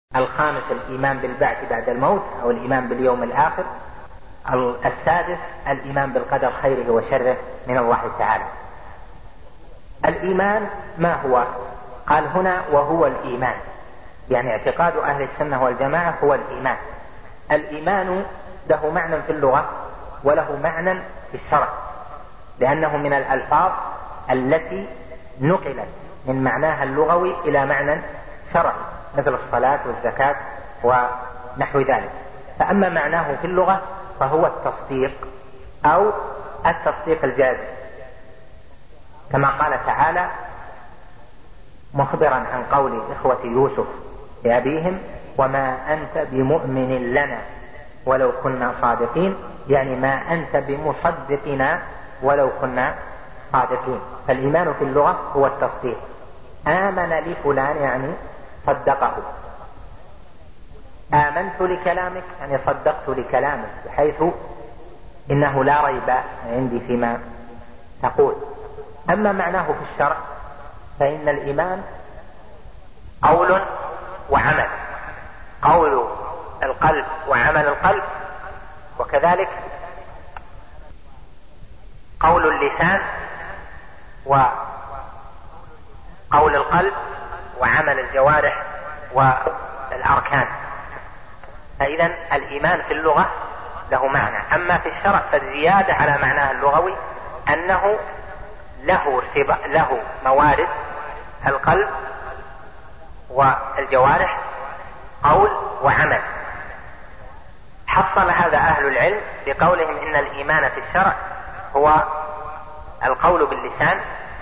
الخامس الإيمان بالبعث بعد الموت أو الإيمان باليوم الآخر. السادس الإيمان بالقدر خيره وشره من الله تعالى. الإيمان ما هو؟ قال هنا وهو الإيمان، يعني اعتقاد أهل السنة والجماعة هو الإيمان. الإيمان له معنى في اللغة وله معنى في الشرع، لأنه من الألفاظ التي نقلت من معناها اللغوي إلى معنى شرعي، مثل الصلاة والزكاة ونحو ذلك. فأما معناه في اللغة فهو التصديق أو التصديق الجازم، كما قال تعالى مخبرا عن قول إخوة يوسف لأبيهم وما أنت بمؤمن لنا ولو كنا صادقين، يعني ما أنت بمصدقنا ولو كنا صادقين. فالإيمان في اللغة هو التصديق. آمن لفلان يعني صدقه. آمنت لكلامك يعني صدقت لكلامك، بحيث إنه لا ريب عندي فيما تقول. أما معناه في الشرع فإن الإيمان قول وعمل، قول القلب وعمل القلب، وكذلك قول اللسان وقول القلب وعمل الجوارح والأركان. فإذا الإيمان في اللغة له معنى. أما في الشرع فالزيادة على معناه اللغوي أنه له موارد القلب والجوارح، قول وعمل. حصل هذا أهل العلم بقولهم إن الإيمان في الشرع هو القول باللسان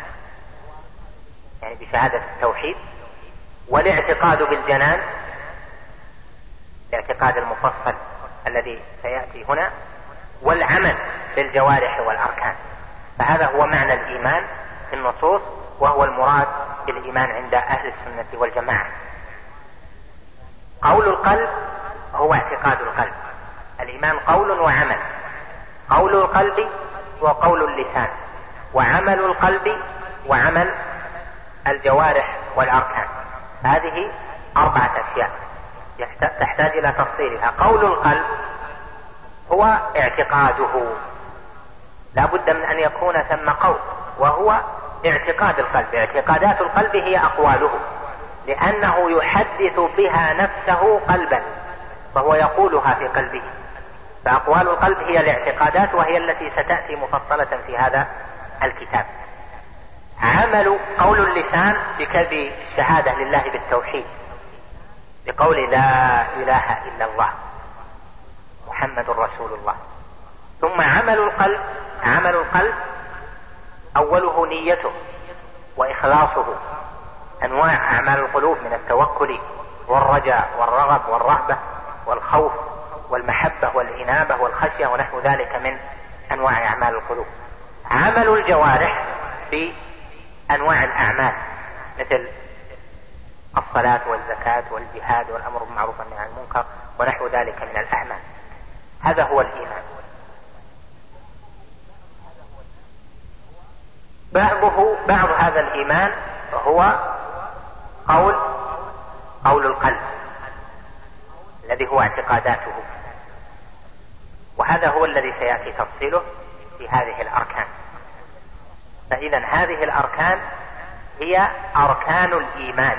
يعني بشهادة التوحيد، والاعتقاد بالجنان الاعتقاد المفصل الذي سيأتي هنا، والعمل بالجوارح والأركان. فهذا هو معنى الإيمان في النصوص، وهو المراد بالإيمان عند أهل السنة والجماعة. قول القلب هو اعتقاد القلب. الإيمان قول وعمل، قول القلب وقول اللسان، وعمل القلب وعمل الجوارح والأركان. هذه 4 أشياء تحتاج إلى تفصيلها. قول القلب هو اعتقاده، لا بد من أن يكون ثم قول، وهو اعتقاد القلب. اعتقادات القلب هي أقواله، لأنه يحدث بها نفسه قلبا فهو يقولها في قلبه. فأقوال القلب هي الاعتقادات، وهي التي ستأتي مفصلة في هذا الكتاب. عمل قول اللسان بكذب الشهادة لله بالتوحيد، بقول لا إله إلا الله محمد رسول الله. ثم عمل القلب أوله نيته وإخلاصه. أنواع أعمال القلوب من التوكل والرجاء والرغب والرهبة والخوف والمحبة والإنابة والخشية ونحو ذلك من أنواع أعمال القلوب. عمل الجوارح في أنواع الأعمال مثل الصلاة والزكاة والجهاد والأمر بالمعروف والنهي عن المنكر ونحو ذلك من الأعمال. هذا هو الإيمان. بعض هذا الإيمان هو قول القلب الذي هو اعتقاداته، وهذا هو الذي سيأتي تفصيله في هذه الأركان. فإذا هذه الأركان هي أركان الإيمان،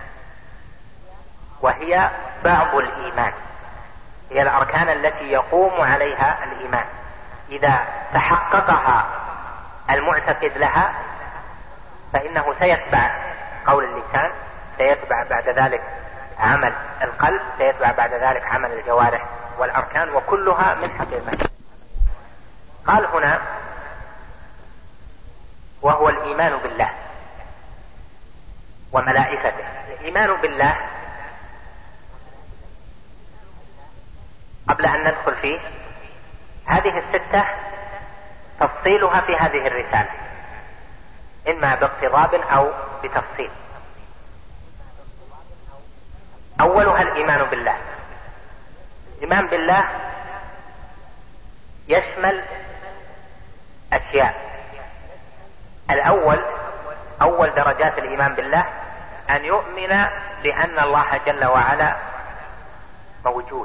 وهي بعض الإيمان، هي الأركان التي يقوم عليها الإيمان. إذا تحققها المعتقد لها فإنه سيتبع قول اللسان، سيتبع بعد ذلك عمل القلب، سيتبع بعد ذلك عمل الجوارح والأركان، وكلها من حقيقته. قال هنا وهو الإيمان بالله وملائكته. الإيمان بالله قبل أن ندخل فيه، هذه 6 تفصيلها في هذه الرسالة إما باقتضاب أو بتفصيل. أولها الإيمان بالله. الإيمان بالله يشمل أشياء. أول درجات الإيمان بالله أن يؤمن بأن الله جل وعلا موجود،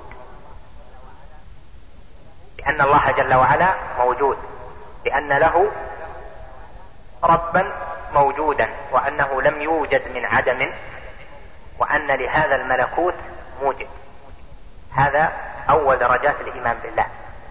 لأن الله جل وعلا موجود، لأن له ربا موجودا، وأنه لم يوجد من عدم، وأن لهذا الملكوت موجد. هذا أول درجات الإيمان بالله.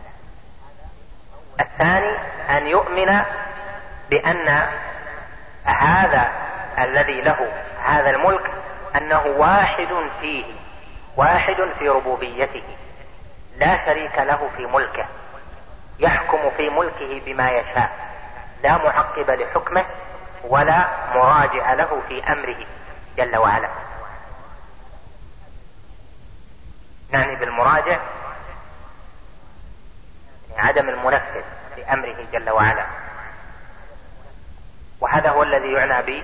الثاني أن يؤمن بأن هذا الذي له هذا الملك أنه واحد فيه، واحد في ربوبيته، لا شريك له في ملكه، يحكم في ملكه بما يشاء، لا معقب لحكمه ولا مراجع له في أمره جل وعلا. يعني بالمراجع عدم المنفذ لأمره جل وعلا، وهذا هو الذي يعنى به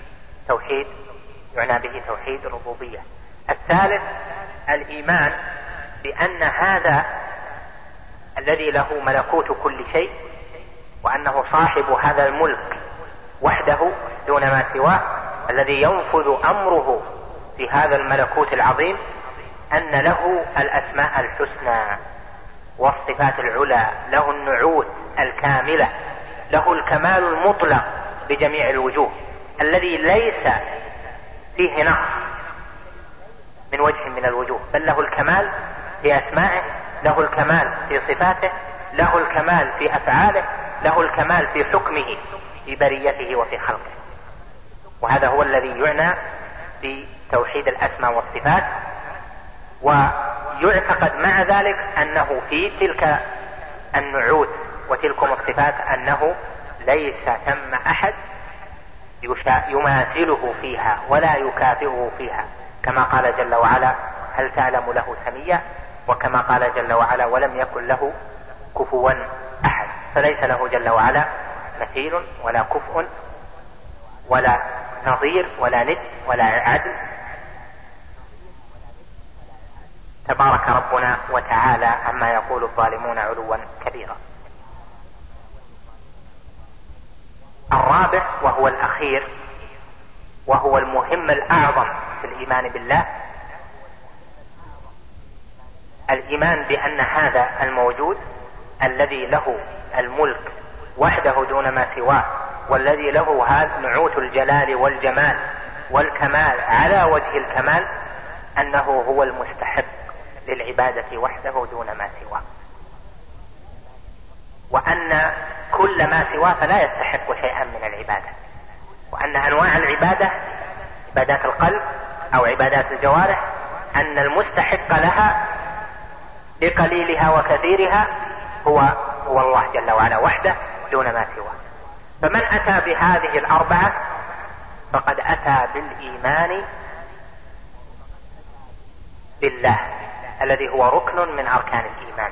توحيد الربوبية. الثالث الإيمان بأن هذا الذي له ملكوت كل شيء، وأنه صاحب هذا الملك وحده دون ما سواه، الذي ينفذ أمره في هذا الملكوت العظيم، أن له الأسماء الحسنى والصفات العلى، له النعوت الكاملة، له الكمال المطلق بجميع الوجوه، الذي ليس فيه نقص من وجه من الوجوه، بل له الكمال في أسمائه، له الكمال في صفاته، له الكمال في أفعاله، له الكمال في حكمه في بريته وفي خلقه. وهذا هو الذي يعنى بتوحيد الأسماء والصفات. ويعتقد مع ذلك أنه في تلك النعوت وتلكم الصفات أنه ليس ثم أحد يماثله فيها ولا يكافئه فيها، كما قال جل وعلا: هل تعلم له سميا؟ وكما قال جل وعلا: ولم يكن له كفوا أحد. فليس له جل وعلا مثيل ولا كفء ولا نظير ولا ند ولا عدل. تبارك ربنا وتعالى عما يقول الظالمون علوا كبيرا. الرابع وهو الأخير وهو المهم الأعظم في الإيمان بالله، الإيمان بأن هذا الموجود الذي له الملك وحده دون ما سواه، والذي له هذا نعوت الجلال والجمال والكمال على وجه الكمال، أنه هو المستحق للعبادة وحده دون ما سواه، وأن كل ما سواه فلا يستحق شيئا من العبادة، وأن أنواع العبادة عبادات القلب أو عبادات الجوارح، أن المستحق لها بقليلها وكثيرها هو الله جل وعلا وحده دون ما سواه. فمن أتى بهذه الأربعة فقد أتى بالإيمان بالله الذي هو ركن من أركان الإيمان.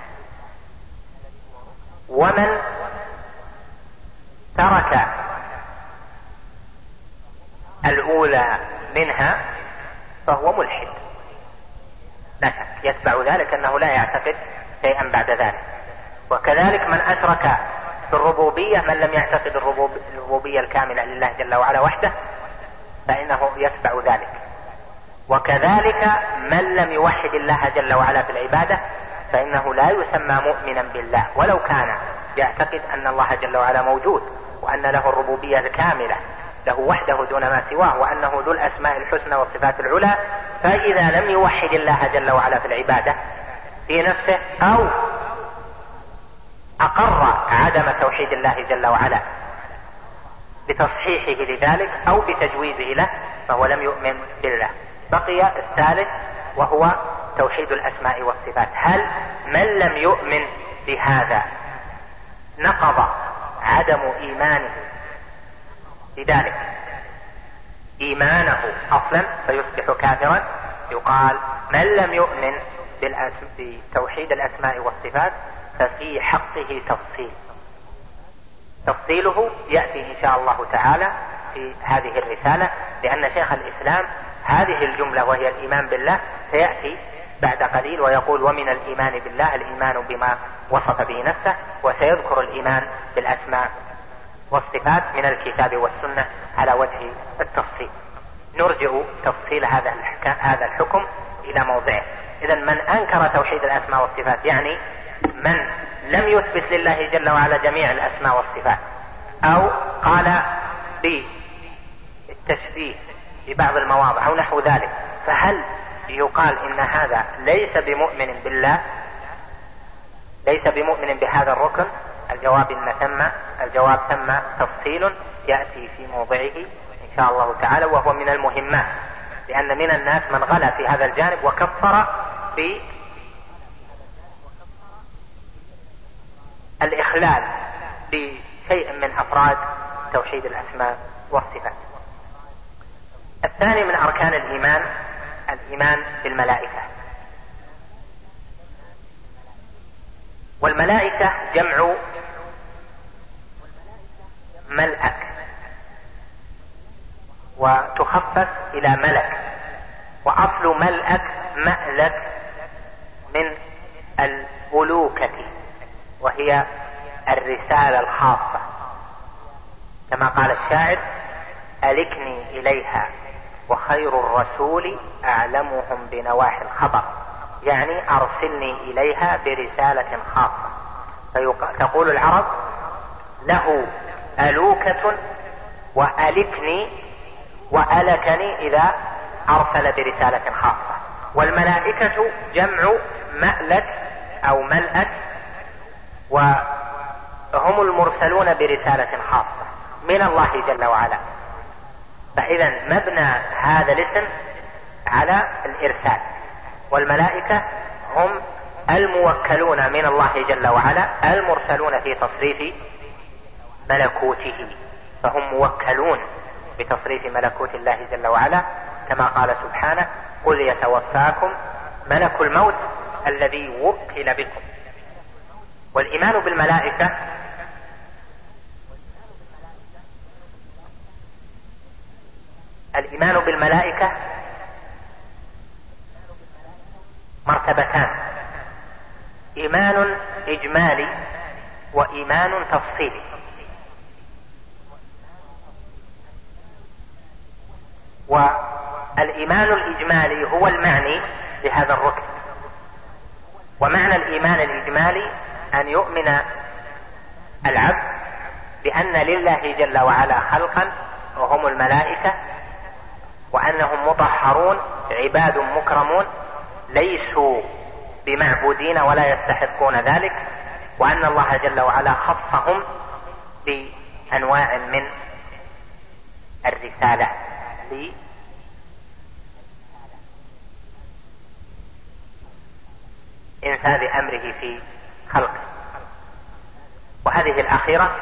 ومن ترك الأولى منها فهو ملحد لا شك، يتبع ذلك أنه لا يعتقد شيئا بعد ذلك. وكذلك من أشرك في الربوبية، من لم يعتقد الربوبية الكاملة لله جل وعلا وحده، فإنه يتبع ذلك. وكذلك من لم يوحد الله جل وعلا في العبادة فإنه لا يسمى مؤمنا بالله، ولو كان يعتقد أن الله جل وعلا موجود، وأن له الربوبية الكاملة له وحده دون ما سواه، وأنه ذو الأسماء الحسنى والصفات العلى. فإذا لم يوحد الله جل وعلا في العبادة في نفسه، أو أقر عدم توحيد الله جل وعلا بتصحيحه لذلك أو بتجويزه له، فهو لم يؤمن بالله. بقي الثالث وهو توحيد الأسماء والصفات. هل من لم يؤمن بهذا نقض عدم إيمانه بذلك إيمانه أصلا فيصبح كافرا؟ يقال من لم يؤمن بتوحيد الأسماء والصفات ففي حقه تفصيله يأتي إن شاء الله تعالى في هذه الرسالة، لأن شيخ الإسلام هذه الجملة وهي الإيمان بالله سيأتي بعد قليل ويقول: ومن الإيمان بالله الإيمان بما وصف به نفسه، وسيذكر الإيمان بالأسماء والصفات من الكتاب والسنة على وجه التفصيل. نرجع تفصيل هذا الحكم إلى موضعه. إذن من أنكر توحيد الأسماء والصفات يعني من لم يثبت لله جل وعلا جميع الأسماء والصفات، أو قال بالتشبيه في بعض المواضع أو نحو ذلك، فهل يقال إن هذا ليس بمؤمن بالله، ليس بمؤمن بهذا الركن؟ الجواب ثم تفصيل يأتي في موضعه إن شاء الله تعالى، وهو من المهمات، لأن من الناس من غلا في هذا الجانب وكفر بالإخلال بشيء من أفراد توحيد الأسماء والصفات. الثاني من أركان الإيمان بالملائكة. والملائكة جمع ملأك، وتخفف إلى ملك، وأصل ملأك مألك من الألوكة، وهي الرسالة الخاصة، كما قال الشاعر: ألكني إليها وخير الرسول أعلمهم بنواحي الخبر، يعني أرسلني إليها برسالة خاصة. فتقول العرب: له ألوكة وألكني وألكني إذا أرسل برسالة خاصة. والملائكة جمع مألك أو ملأك، وهم المرسلون برسالة خاصة من الله جل وعلا. فإذا مبنى هذا الاسم على الإرسال، والملائكة هم الموكلون من الله جل وعلا المرسلون في تصريف ملكوته، فهم موكلون بتصريف ملكوت الله جل وعلا، كما قال سبحانه: قل يتوفاكم ملك الموت الذي وكل بكم. والإيمان بالملائكة مرتبتان: إيمان إجمالي وإيمان تفصيلي. والإيمان الإجمالي هو المعني لهذا الركن. ومعنى الإيمان الإجمالي أن يؤمن العبد بأن لله جل وعلا خلقا وهم الملائكة، وأنهم مطهرون عباد مكرمون ليسوا بمعبودين ولا يستحقون ذلك، وأن الله جل وعلا خصهم بأنواع من الرسالة لإنفاذ أمره في خلقه. وهذه الأخيرة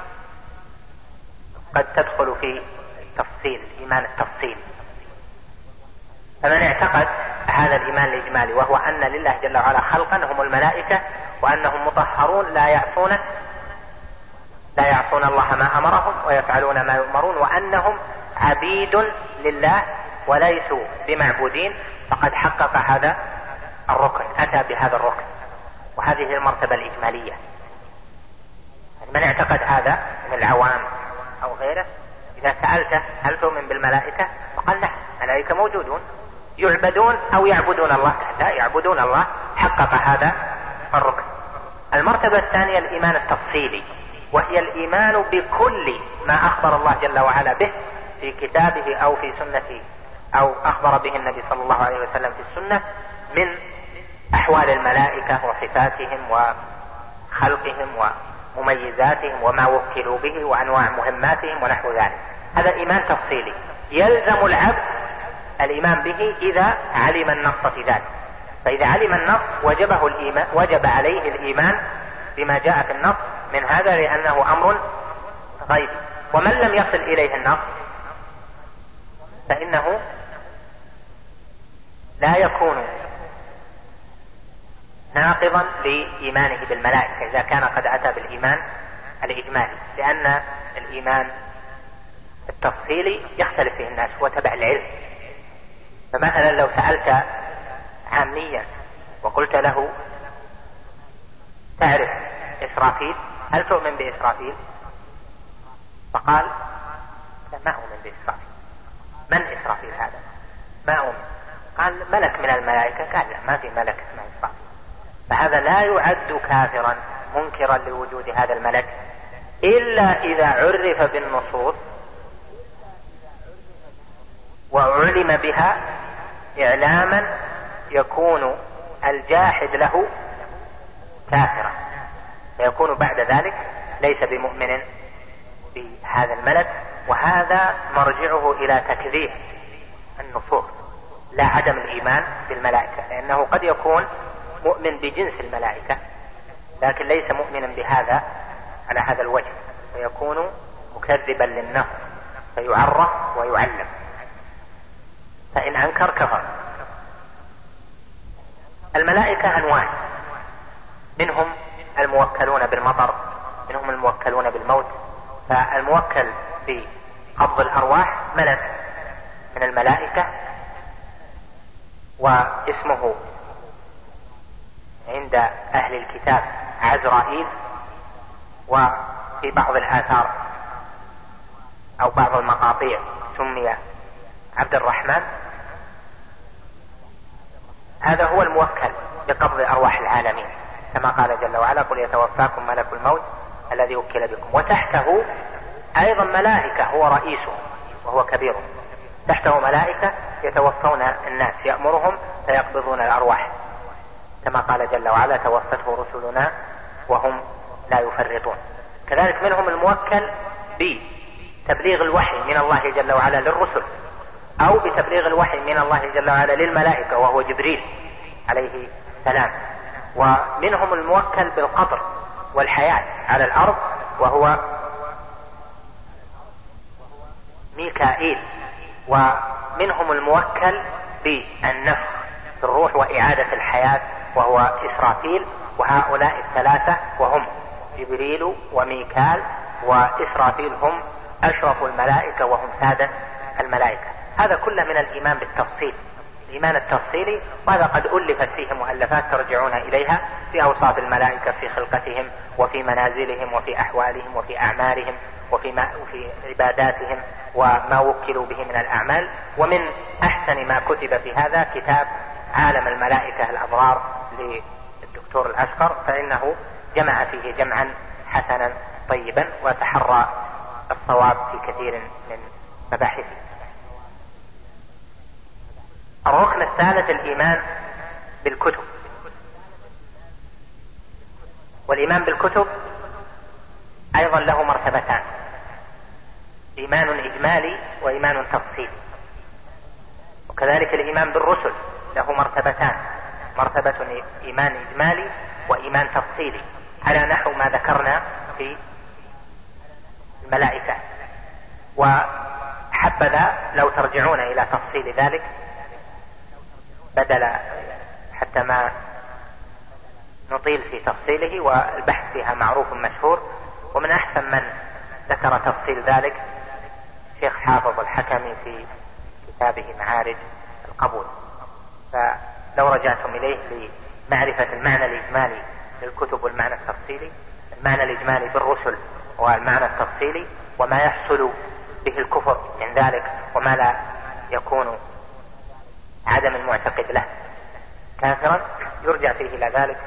قد تدخل في التفصيل، الإيمان التفصيلي. فمن اعتقد هذا الإيمان الإجمالي، وهو أن لله جل وعلا خلقا هم الملائكة، وأنهم مطهرون لا يعصون الله ما أمرهم ويفعلون ما يؤمرون، وأنهم عبيد لله وليسوا بمعبودين، فقد حقق هذا الركن، أتى بهذا الركن. وهذه المرتبة الإجمالية. من اعتقد هذا من العوام أو غيره، إذا سألته هل تؤمن بالملائكة؟ فقال نعم، الملائكة موجودون يعبدون أو يعبدون الله؟ لا، يعبدون الله، حقق هذا الركن. المرتبة الثانية الإيمان التفصيلي، وهي الإيمان بكل ما أخبر الله جل وعلا به في كتابه أو في سنته، أو أخبر به النبي صلى الله عليه وسلم في السنة من أحوال الملائكة وصفاتهم وخلقهم ومميزاتهم وما وكلوا به وأنواع مهماتهم ونحو ذلك. هذا إيمان تفصيلي يلزم العبد الإيمان به إذا علم النص في ذلك. فإذا علم النص وجب عليه الإيمان بما جاء في النص من هذا، لأنه أمر غيبي. ومن لم يصل إليه النص فإنه لا يكون ناقضا لإيمانه بالملائكة إذا كان قد أتى بالإيمان الإجمالي، لأن الإيمان التفصيلي يختلف فيه الناس، هو تبع العلم. فمثلا لو سألت عاميا وقلت له تعرف إسرافيل؟ هل تؤمن بإسرافيل؟ فقال ما أؤمن بإسرافيل. من إسرافيل هذا؟ ما أؤمن. قال ملك من الملائكة، قال لا ما في ملك اسمه إسرافيل. فهذا لا يعد كافرا منكرا لوجود هذا الملك إلا إذا عرف بالنصوص وعلم بها إعلاما يكون الجاحد له كافرا، فيكون بعد ذلك ليس بمؤمن بهذا الملك. وهذا مرجعه إلى تكذيب النصوص لا عدم الإيمان بالملائكة، لأنه قد يكون مؤمن بجنس الملائكة لكن ليس مؤمنا بهذا على هذا الوجه، فيكون مكذبا للنص فيعرف ويعلم، فإن أنكر كفر. الملائكة أنواع، منهم الموكلون بالمطر، منهم الموكلون بالموت. فالموكل بقبض الأرواح ملك من الملائكة، واسمه عند أهل الكتاب عزرائيل، وفي بعض الآثار أو بعض المقاطيع سمي عبد الرحمن. هذا هو الموكل بقبض أرواح العالمين، كما قال جل وعلا قل يتوفاكم ملك الموت الذي وكل بكم. وتحته أيضا ملائكة هو رئيسه وهو كبيره، تحته ملائكة يتوفون الناس يأمرهم فيقبضون الأرواح، كما قال جل وعلا توفته رسلنا وهم لا يفرطون. كذلك منهم الموكل بتبليغ الوحي من الله جل وعلا للرسل، أو بتبليغ الوحي من الله جل وعلا للملائكة وهو جبريل عليه السلام. ومنهم الموكل بالقطر والحياة على الأرض وهو ميكائيل. ومنهم الموكل بالنفخ في الروح وإعادة الحياة وهو إسرافيل. وهؤلاء الثلاثة وهم جبريل وميكال وإسرافيل هم أشرف الملائكة وهم سادة الملائكة. هذا كله من الإيمان بالتفصيل، الإيمان التفصيلي، وهذا قد ألفت فيه مؤلفات ترجعون إليها في أوصاف الملائكة في خلقتهم وفي منازلهم وفي أحوالهم وفي أعمالهم وفي عباداتهم وما وكلوا به من الأعمال. ومن أحسن ما كتب في هذا كتاب عالم الملائكة الأبرار للدكتور العسكر، فإنه جمع فيه جمعا حسنا طيبا وتحرى الصواب في كثير من مباحثه. الركن الثالث الإيمان بالكتب. والإيمان بالكتب أيضا له مرتبتان، إيمان إجمالي وإيمان تفصيلي. وكذلك الإيمان بالرسل له مرتبتان، مرتبة إيمان إجمالي وإيمان تفصيلي، على نحو ما ذكرنا في الملائكة. وحبذا لو ترجعون إلى تفصيل ذلك بدل حتى ما نطيل في تفصيله، والبحث فيها معروف مشهور. ومن أحسن من ذكر تفصيل ذلك شيخ حافظ الحكمي في كتابه معارج القبول. فلو رجعتم إليه لمعرفة المعنى الإجمالي للكتب والمعنى التفصيلي، المعنى الإجمالي بالرسل والمعنى التفصيلي وما يحصل به الكفر من ذلك وما لا يكون عدم المعتقد له كافرا، يرجع فيه إلى ذلك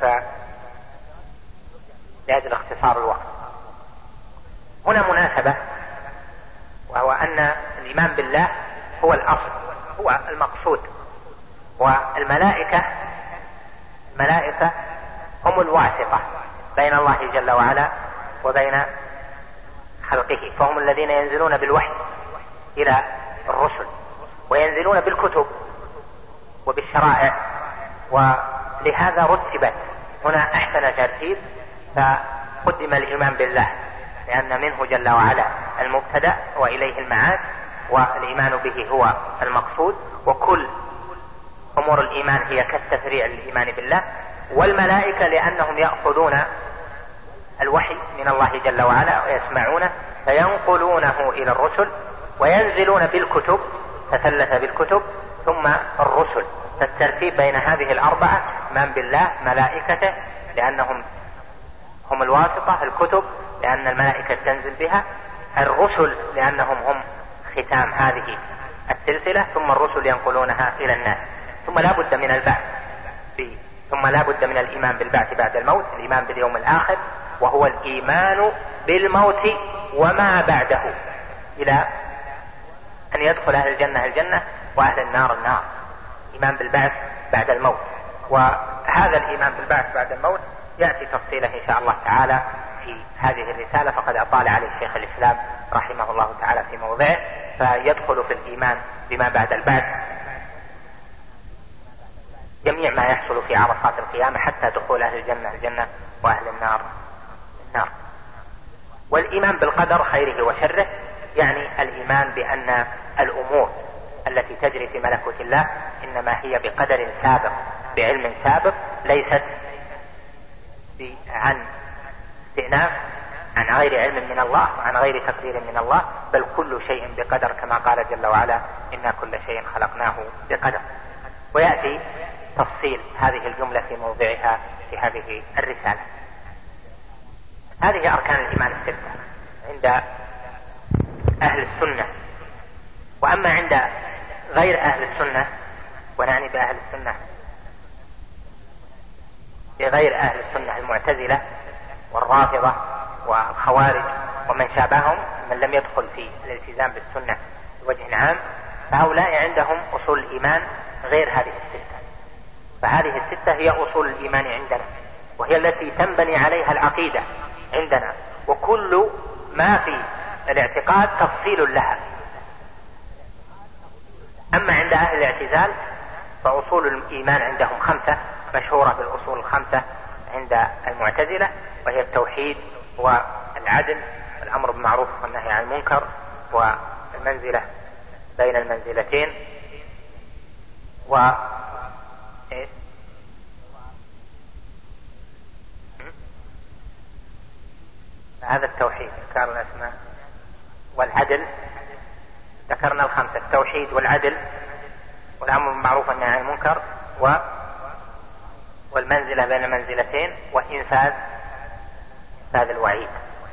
لأجل اختصار الوقت. هنا مناسبة، وهو أن الإيمان بالله هو الأصل، هو المقصود. والملائكة هم الواسطة بين الله جل وعلا وبين خلقه، فهم الذين ينزلون بالوحي إلى الرسل وينزلون بالكتب وبالشرائع. ولهذا رتبت هنا أحسن ترتيب، فقدم الإيمان بالله لأن منه جل وعلا المبتدأ وإليه المعاد، والإيمان به هو المقصود، وكل أمور الإيمان هي كالتفريع للإيمان بالله. والملائكة لأنهم يأخذون الوحي من الله جل وعلا ويسمعونه فينقلونه إلى الرسل، وينزلون بالكتب، تثلث بالكتب ثم الرسل. فالترتيب بين هذه الأربعة: إيمان بالله، ملائكته لأنهم هم الواسطة، الكتب لأن الملائكة تنزل بها، الرسل لأنهم هم ختام هذه السلسلة، ثم الرسل ينقلونها إلى الناس. ثم لا بد من البعث، ثم لا بد من الإيمان بالبعث بعد الموت، الإيمان باليوم الآخر، وهو الإيمان بالموت وما بعده، إلى أن يدخل أهل الجنة الجنة وأهل النار النار. إيمان بالبعث بعد الموت، وهذا الإيمان بالبعث بعد الموت يأتي تفصيله إن شاء الله تعالى في هذه الرسالة، فقد أطال عليه الشيخ الإسلام رحمه الله تعالى في موضعه. فيدخل في الإيمان بما بعد البعث جميع ما يحصل في عرصات القيامة حتى دخول أهل الجنة الجنة وأهل النار النار. والإيمان بالقدر خيره وشره، يعني الإيمان بأن الأمور التي تجري في ملكوت الله إنما هي بقدر سابق، بعلم سابق، ليست عن استئناف، عن غير علم من الله وعن غير تقدير من الله، بل كل شيء بقدر، كما قال جل وعلا: إنا كل شيء خلقناه بقدر. ويأتي تفصيل هذه الجملة في موضعها في هذه الرسالة. هذه أركان الإيمان الستة عند أهل السنة. وأما عند غير أهل السنة، ونعني بأهل السنة بغير أهل السنة المعتزلة والرافضة والخوارج ومن شابههم، من لم يدخل في الالتزام بالسنة بوجه عام، فهؤلاء عندهم أصول الإيمان غير هذه الستة. فهذه الستة هي أصول الإيمان عندنا، وهي التي تنبني عليها العقيدة عندنا، وكل ما في الاعتقاد تفصيل لها. أما عند أهل الاعتزال فأصول الإيمان عندهم 5، مشهورة بالأصول 5 عند المعتزلة، وهي التوحيد والعدل والأمر بالمعروف والنهي عن المنكر والمنزلة بين المنزلتين هذا التوحيد ذكرنا الأسماء والعدل، ذكرنا 5: التوحيد والعدل والأمر بالمعروف والنهي عن المنكر والمنزلة بين المنزلتين وإنفاذ الوعيد.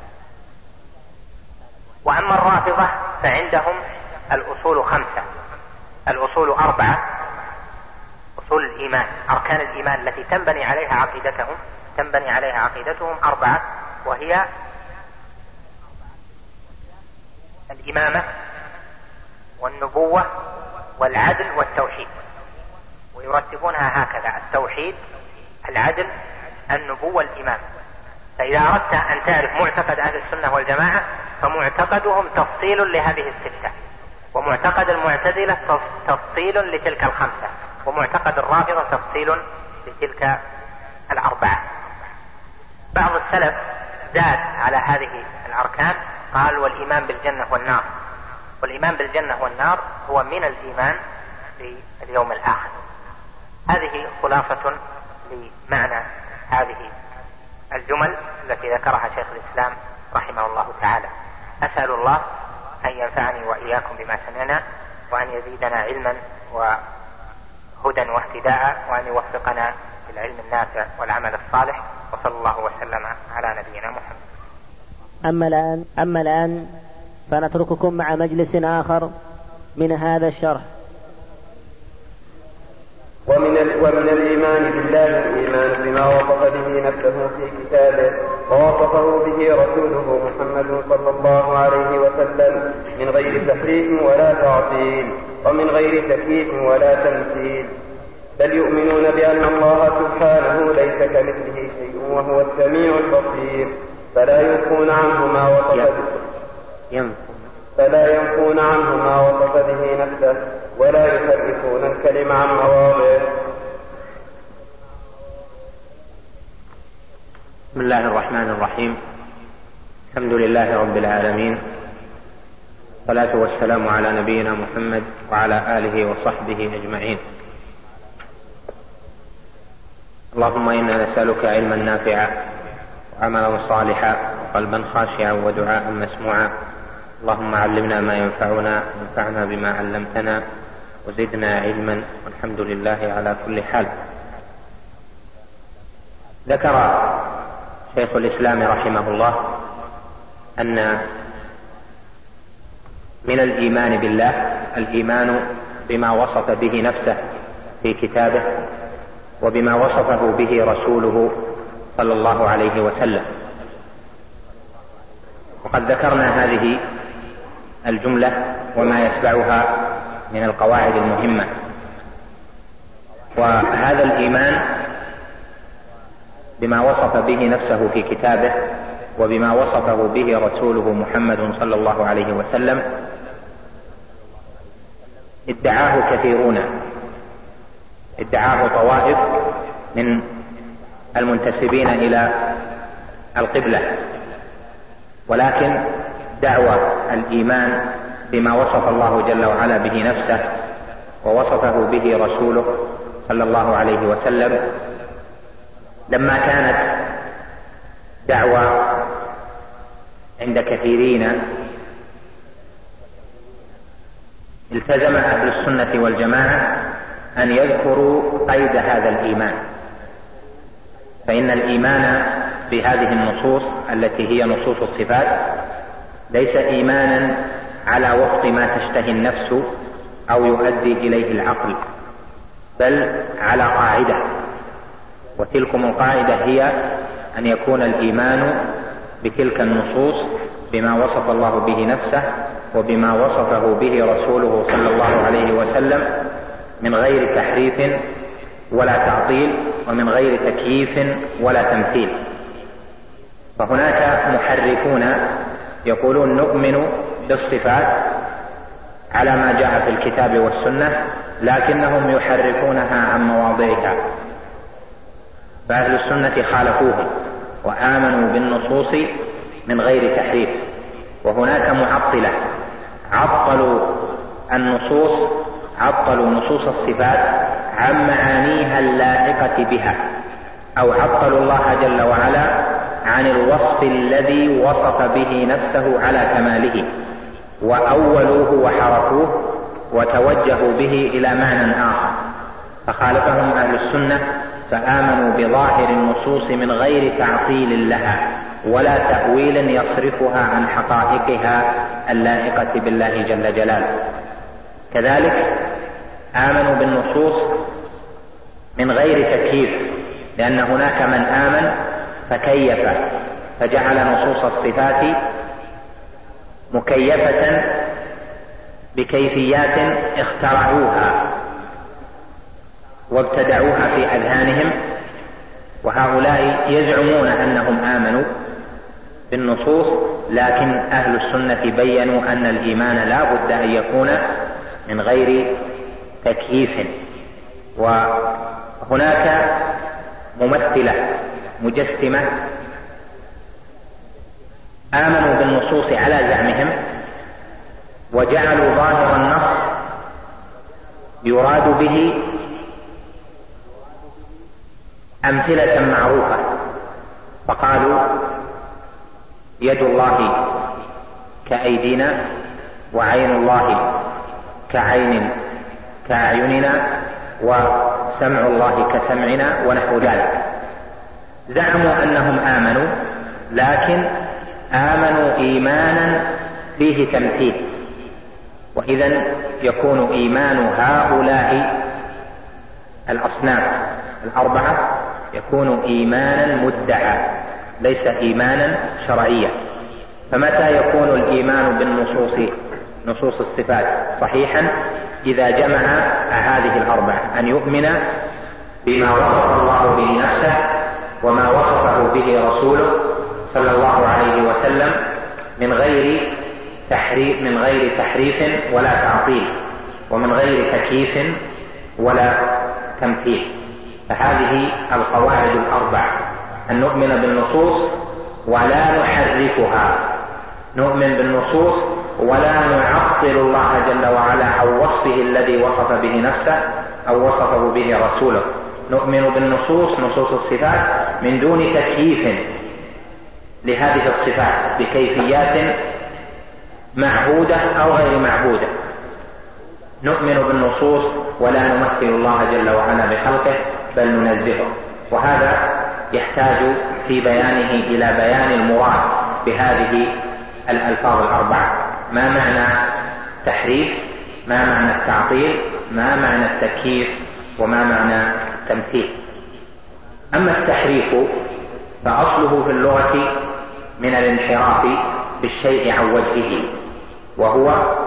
وأما الرافضة فعندهم الأصول 5، الأصول 4، أصول الإيمان، أركان الإيمان التي تنبني عليها عقيدتهم 4، وهي الإمامة والنبوة والعدل والتوحيد، ويرتبونها هكذا: التوحيد، العدل، النبوة، الإمامة. فإذا أردت أن تعرف معتقد أهل السنة والجماعة فمعتقدهم تفصيل لهذه الستة، ومعتقد المعتزلة تفصيل لتلك 5، ومعتقد الرافضة تفصيل لتلك 4. بعض السلف زاد على هذه الأركان، قال: والإيمان بالجنة والنار. والإيمان بالجنة والنار هو من الإيمان باليوم الآخر. هذه خلاصة لمعنى هذه الجمل التي ذكرها شيخ الإسلام رحمه الله تعالى. أسأل الله أن ينفعني وإياكم بما سمعنا، وأن يزيدنا علما وهدى واهتداء، وأن يوفقنا للعلم النافع والعمل الصالح، وصلى الله وسلم على نبينا محمد. أما الآن فنترككم مع مجلس آخر من هذا الشرح. ومن الإيمان بالله الإيمان بما وصف به نفسه في كتابه ووصفه به رسوله محمد صلى الله عليه وسلم، من غير تحريف ولا تعطيل، ومن غير تكييف ولا تمثيل، بل يؤمنون بأن الله سبحانه ليس كمثله شيء وهو السميع البصير، فلا ينفون عنه ما وصف به نفسه، ولا يحرفون الكلم عن مواضعه. بسم الله الرحمن الرحيم. الحمد لله رب العالمين، والصلاة والسلام على نبينا محمد وعلى آله وصحبه أجمعين. اللهم إنا نسألك علما نافعا وعملا صالحا وقلبا خاشعا ودعاء مسموعا. اللهم علمنا ما ينفعنا وانفعنا بما علمتنا وزدنا علما، والحمد لله على كل حال. ذكر شيخ الإسلام رحمه الله أن من الإيمان بالله الإيمان بما وصف به نفسه في كتابه وبما وصفه به رسوله صلى الله عليه وسلم. وقد ذكرنا هذه الجملة وما يتبعها من القواعد المهمة. وهذا الإيمان بما وصف به نفسه في كتابه وبما وصفه به رسوله محمد صلى الله عليه وسلم ادعاه كثيرون، ادعاه طوائف من المنتسبين إلى القبلة، ولكن دعوى الإيمان بما وصف الله جل وعلا به نفسه ووصفه به رسوله صلى الله عليه وسلم لما كانت دعوى عند كثيرين التزم أهل السنة والجماعة أن يذكروا قيد هذا الإيمان، فإن الإيمان بهذه النصوص التي هي نصوص الصفات ليس إيمانا على وفق ما تشتهي النفس أو يؤدي إليه العقل، بل على قاعدة، وتلكم القاعدة هي أن يكون الإيمان بتلك النصوص بما وصف الله به نفسه وبما وصفه به رسوله صلى الله عليه وسلم من غير تحريف ولا تعطيل ومن غير تكييف ولا تمثيل. فهناك محرفون يقولون نؤمن بالصفات على ما جاء في الكتاب والسنة، لكنهم يحرفونها عن مواضعها، فأهل السنة خالفوهم وآمنوا بالنصوص من غير تحريف. وهناك معطلة عطلوا النصوص، عطلوا نصوص الصفات عن معانيها اللائقة بها، أو عطلوا الله جل وعلا عن الوصف الذي وصف به نفسه على كماله، وأولوه وحرفوه وتوجهوا به إلى معنى آخر، فخالفهم أهل السنة فآمنوا بظاهر النصوص من غير تعطيل لها ولا تأويل يصرفها عن حقائقها اللائقة بالله جل جلاله. كذلك آمنوا بالنصوص من غير تكييف، لأن هناك من آمن فكيف فجعل نصوص الصفات مكيفة بكيفيات اخترعوها وابتدعوها في أذهانهم، وهؤلاء يزعمون أنهم آمنوا بالنصوص، لكن أهل السنة بيّنوا أن الإيمان لا بد أن يكون من غير تكييف. وهناك ممثلة مجسمة آمنوا بالنصوص على زعمهم وجعلوا ظاهر النص يراد به أمثلة معروفة، فقالوا يد الله كأيدينا وعين الله كأعيننا وسمع الله كسمعنا ونحو ذلك. زعموا أنهم آمنوا، لكن آمنوا إيمانا فيه تمثيل، وإذن يكون إيمان هؤلاء الأصناف الأربعة يكون إيمانا مدعى ليس إيمانا شرعيا. فمتى يكون الإيمان بالنصوص نصوص الصفات صحيحا؟ إذا جمع هذه الأربعة: أن يؤمن بما وصف الله به نفسه وما وصفه به رسوله صلى الله عليه وسلم من غير تحريف ولا تعطيل ومن غير تكييف ولا تمثيل. فهذه القواعد الأربع: أن نؤمن بالنصوص ولا نحرفها، نؤمن بالنصوص ولا نعطل الله جل وعلا عن وصفه الذي وصف به نفسه أو وصفه به رسوله، نؤمن بالنصوص نصوص الصفات من دون تكييف لهذه الصفات بكيفيات معهودة أو غير معهودة، نؤمن بالنصوص ولا نمثل الله جل وعلا بخلقه بل ننزهه. وهذا يحتاج في بيانه إلى بيان المراد بهذه الألفاظ الأربعة: ما معنى تحريف، ما معنى التعطيل، ما معنى التكييف، وما معنى التمثيل. أما التحريف فأصله في اللغة من الانحراف بالشيء عن وجهه، وهو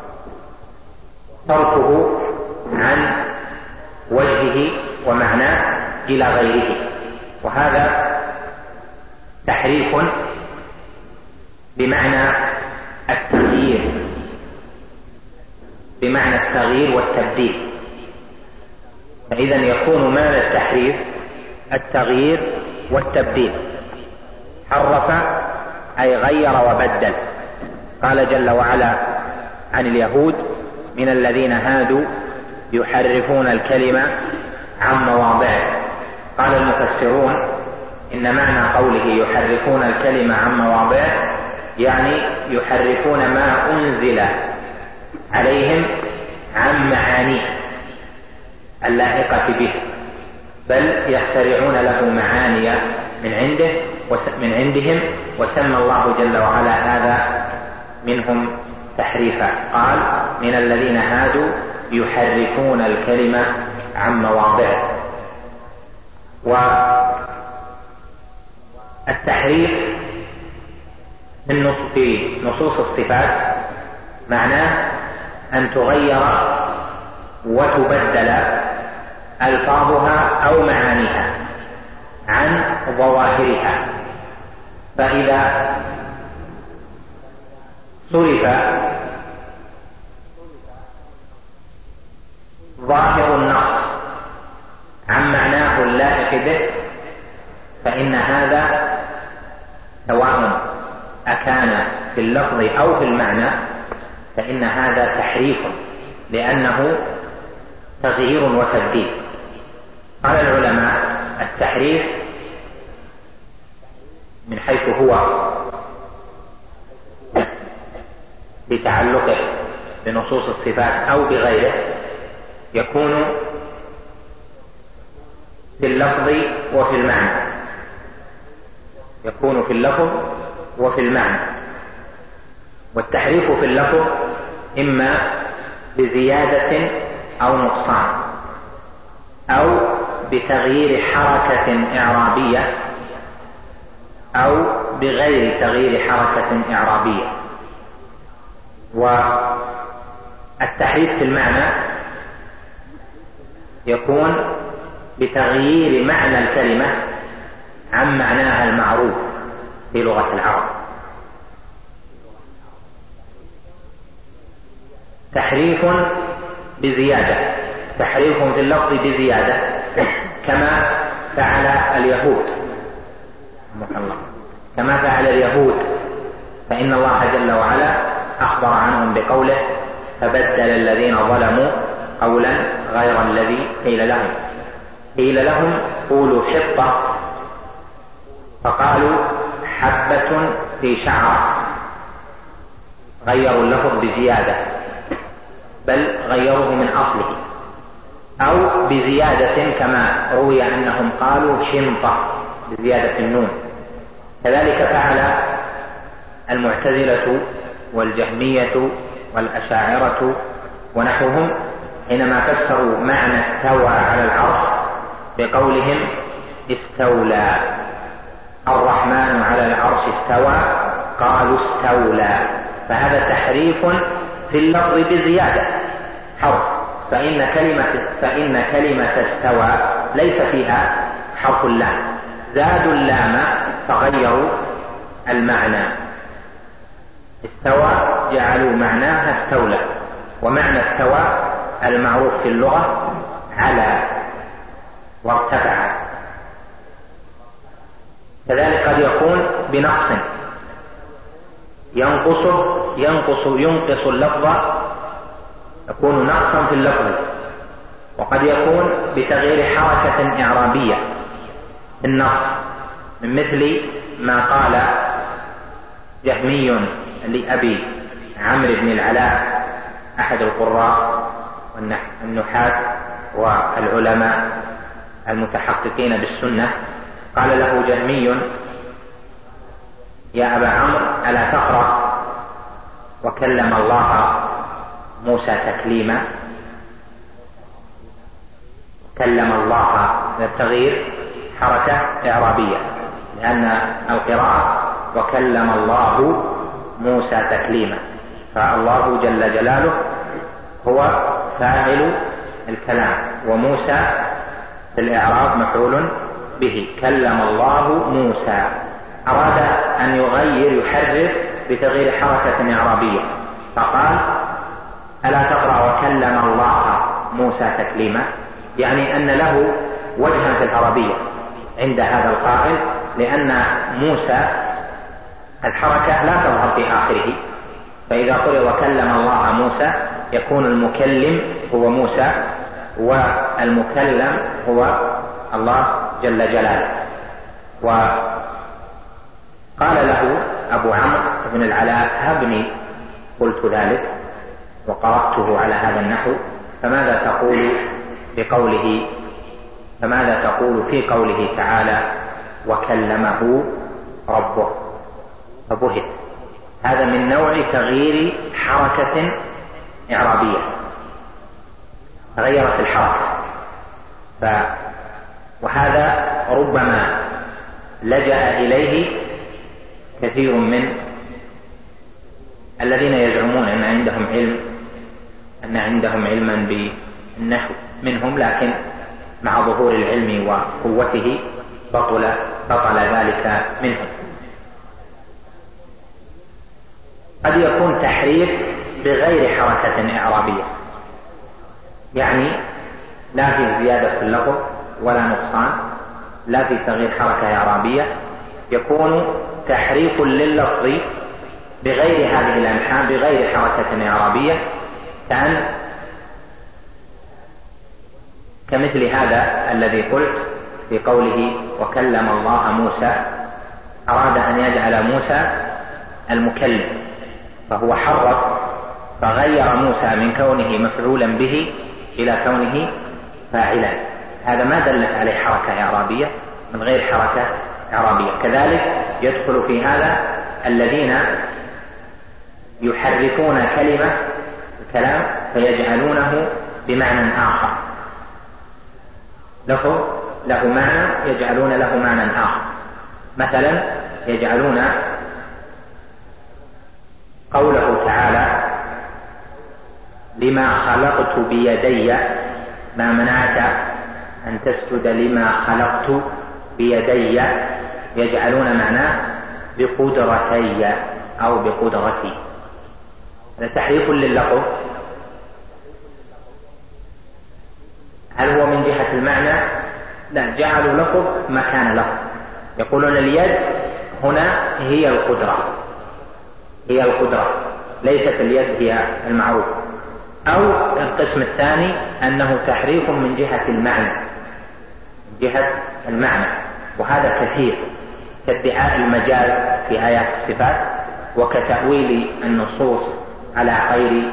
صرفه عن وجهه ومعناه إلى غيره، وهذا تحريف بمعنى التغيير والتبديل. فإذا يكون معنى التحريف التغيير والتبديل. حرف أي غير وبدل. قال جل وعلا عن اليهود: من الذين هادوا يحرفون الكلمة عن مواضعه. قال المفسرون: إن معنى قوله يحرفون الكلمة عن مواضعه يعني يحرفون ما أنزل عليهم عن معانيه اللائقة به، بل يخترعون له معاني من عندهم، وسمى الله جل وعلا هذا منهم تحريفا. قال: من الذين هادوا يحرفون الكلمة عن مواضعه. والتحريف في نصوص الصفات معناه أن تغير وتبدل ألفاظها أو معانيها عن ظواهرها. فإذا صرف ظاهر النص عن معناه اللائق به فإن هذا سواء أكان في اللفظ أو في المعنى فإن هذا تحريف، لأنه تغيير وتبديل. قال العلماء: التحريف من حيث هو بتعلقه بنصوص الصفات أو بغيره يكون في اللفظ وفي المعنى، يكون في اللفظ وفي المعنى. والتحريف في اللفظ إما بزيادة أو نقصان، أو بتغيير حركة إعرابية أو بغير تغيير حركة إعرابية. والتحريف في المعنى يكون بتغيير معنى الكلمة عن معناها المعروف في لغة العرب. تحريف بزيادة، تحريف في اللفظ بزيادة كما فعل اليهود، كما فعل اليهود، فإن الله جل وعلا أخبر عنهم بقوله: فبدل الذين ظلموا قولا غير الذي قيل لهم. قيل لهم: قولوا حطة، فقالوا حبة في شعرة. غيروا اللفظ بزيادة، بل غيروه من أصله، أو بزيادة كما روي أنهم قالوا شنطة بزيادة النون. كذلك فعل المعتزلة والجهمية والأشاعرة ونحوهم حينما فسروا معنى استوى على العرش بقولهم: استولى الرحمن على العرش استوى، قالوا استولى. فهذا تحريف في اللفظ بزيادة حرف، فإن كلمة استوى ليس فيها حرف اللام، زادوا اللام فغيروا المعنى. استوى جعلوا معناها استولى، ومعنى استوى المعروف في اللغة على وارتفع. كذلك قد يكون بنقص، ينقص اللفظ، يكون نقصا في اللفظ. وقد يكون بتغيير حركة إعرابية النقص، من مثل ما قال جهمي لأبي عمرو بن العلاء أحد القراء والنحاة والعلماء المتحققين بالسنة. قال له جهمي: يا أبا عمرو، ألا تقرأ وكلم الله موسى تكليما؟ كلم الله التغيير حركة إعرابية، لأن القراءة وكلم الله موسى تكليما، فالله جل جلاله هو فاعل الكلام، وموسى في الإعراب مفعول به. كلم الله موسى، أراد أن يحرر بتغيير حركة إعرابية، فقال ألا تقرأ وكلم الله موسى تكليما، يعني أن له وجها في العربية عند هذا القائل، لأن موسى الحركة لا تظهر في آخره، فإذا قرأ وكلم الله موسى يكون المكلم هو موسى والمكلم هو الله جل جلاله. وقال له أبو عمرو بن العلاء هبني، قلت ذلك وقرأته على هذا النحو، فماذا تقول في قوله تعالى وكلمه ربه؟ فبهت. هذا من نوع تغيير حركة إعرابية، تغيرت الحركة، وهذا ربما لجأ إليه كثير من الذين يزعمون أن عندهم علما بالنحو منهم، لكن مع ظهور العلم وقوته بطل ذلك منهم. قد يكون تحريف بغير حركة إعرابية، يعني لا في زيادة في اللفظ ولا نقصان، لا في تغيير حركة إعرابية، يكون تحريف لللفظ بغير هذه الأنحاء، بغير حركة إعرابية، كمثل هذا الذي قلت في قوله وكلم الله موسى، أراد أن يجعل موسى المكلم، فهو حرف فغير موسى من كونه مفعولا به إلى كونه فاعلا، هذا ما دلت عليه حركة إعرابية من غير حركة إعرابية. كذلك يدخل في هذا الذين يحرفون كلمة الكلام فيجعلونه بمعنى آخر، له معنى يجعلون له معنى آخر. مثلا يجعلون قوله تعالى لما خلقت بيدي ما منعت أن تسجد لما خلقت بيدي، يجعلون معناه بقدرتي أو بقدرتي، هذا تحريف لللفظ. هل هو من جهة المعنى؟ لا، جعلوا لفظ مكان لفظ، يقولون اليد هنا هي القدرة، ليست اليد هي المعروف. أو القسم الثاني أنه تحريف من جهة المعنى، وهذا كثير، كادعاء المجاز في آيات الصفات، وكتأويل النصوص على غير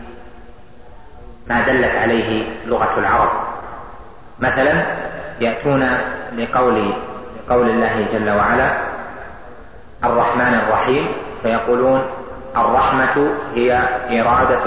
ما دلت عليه لغة العرب. مثلا يأتون لقول الله جل وعلا الرحمن الرحيم، فيقولون الرحمة هي إرادة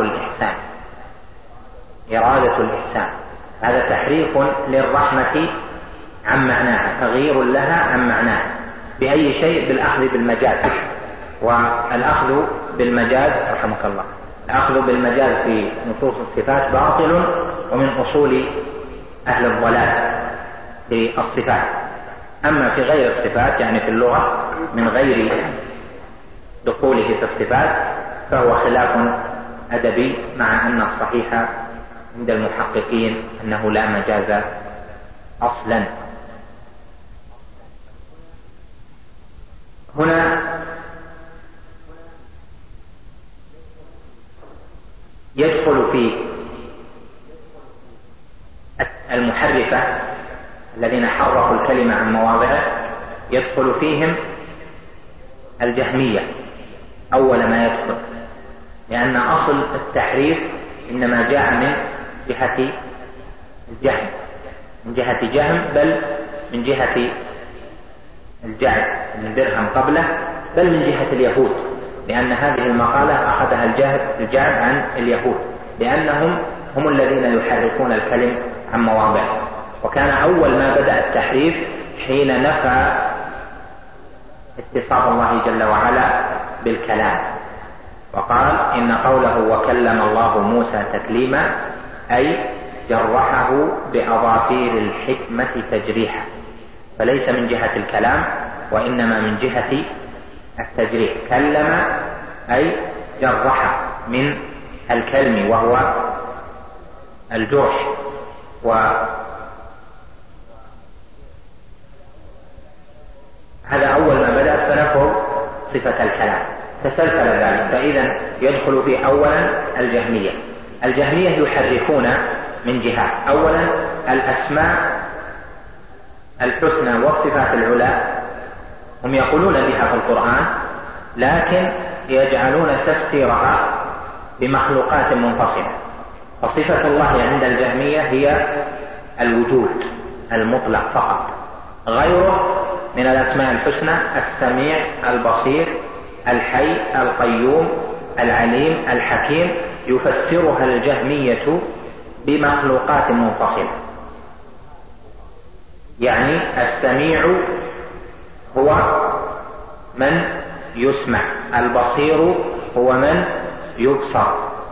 الإحسان، هذا تحريف للرحمة عن معناها، تغيير لها عن معناها، بأي شيء؟ بالأخذ بالمجاز. والأخذ بالمجاز رحمك الله، الأخذ بالمجاز في نصوص الصفات باطل، ومن أصول أهل الضلال في الصفات. أما في غير الصفات، يعني في اللغة من غير دخوله في الصفات، فهو خلاف أدبي، مع أن الصحيح عند المحققين أنه لا مجاز أصلا. هنا يدخل في المحرفة الذين حرفوا الكلمة عن مواضعه، يدخل فيهم الجهمية أول ما يدخل، لأن أصل التحريف إنما جاء من جهة الجهم، من جهة جهم، بل من جهة الجعد من درهم قبله، بل من جهة اليهود، لأن هذه المقالة أخذها الجعد عن اليهود، لأنهم هم الذين يحرفون الكلم عن مواضعه. وكان أول ما بدأ التحريف حين نفى اتصاف الله جل وعلا بالكلام، وقال إن قوله وكلم الله موسى تكليما أي جرحه بأظافير الحكمة تجريحا، فليس من جهة الكلام وإنما من جهة التجريح. كلم أي جرح من الكلم وهو الجرح، وهذا أول ما بدأ فنفوا صفة الكلام، تسلسل ذلك، فإذا يدخل في أولا الجهمية. الجهمية يحرفون من جهات: أولا الأسماء الحسنى والصفات العلى هم يقولون بها في القرآن، لكن يجعلون تفسيرها بمخلوقات منفصلة. فصفة الله عند الجهمية هي الوجود المطلق فقط، غيره من الأسماء الحسنى السميع البصير الحي القيوم العليم الحكيم يفسرها الجهمية بمخلوقات منفصلة. يعني السميع هو من يسمع، البصير هو من يبصر،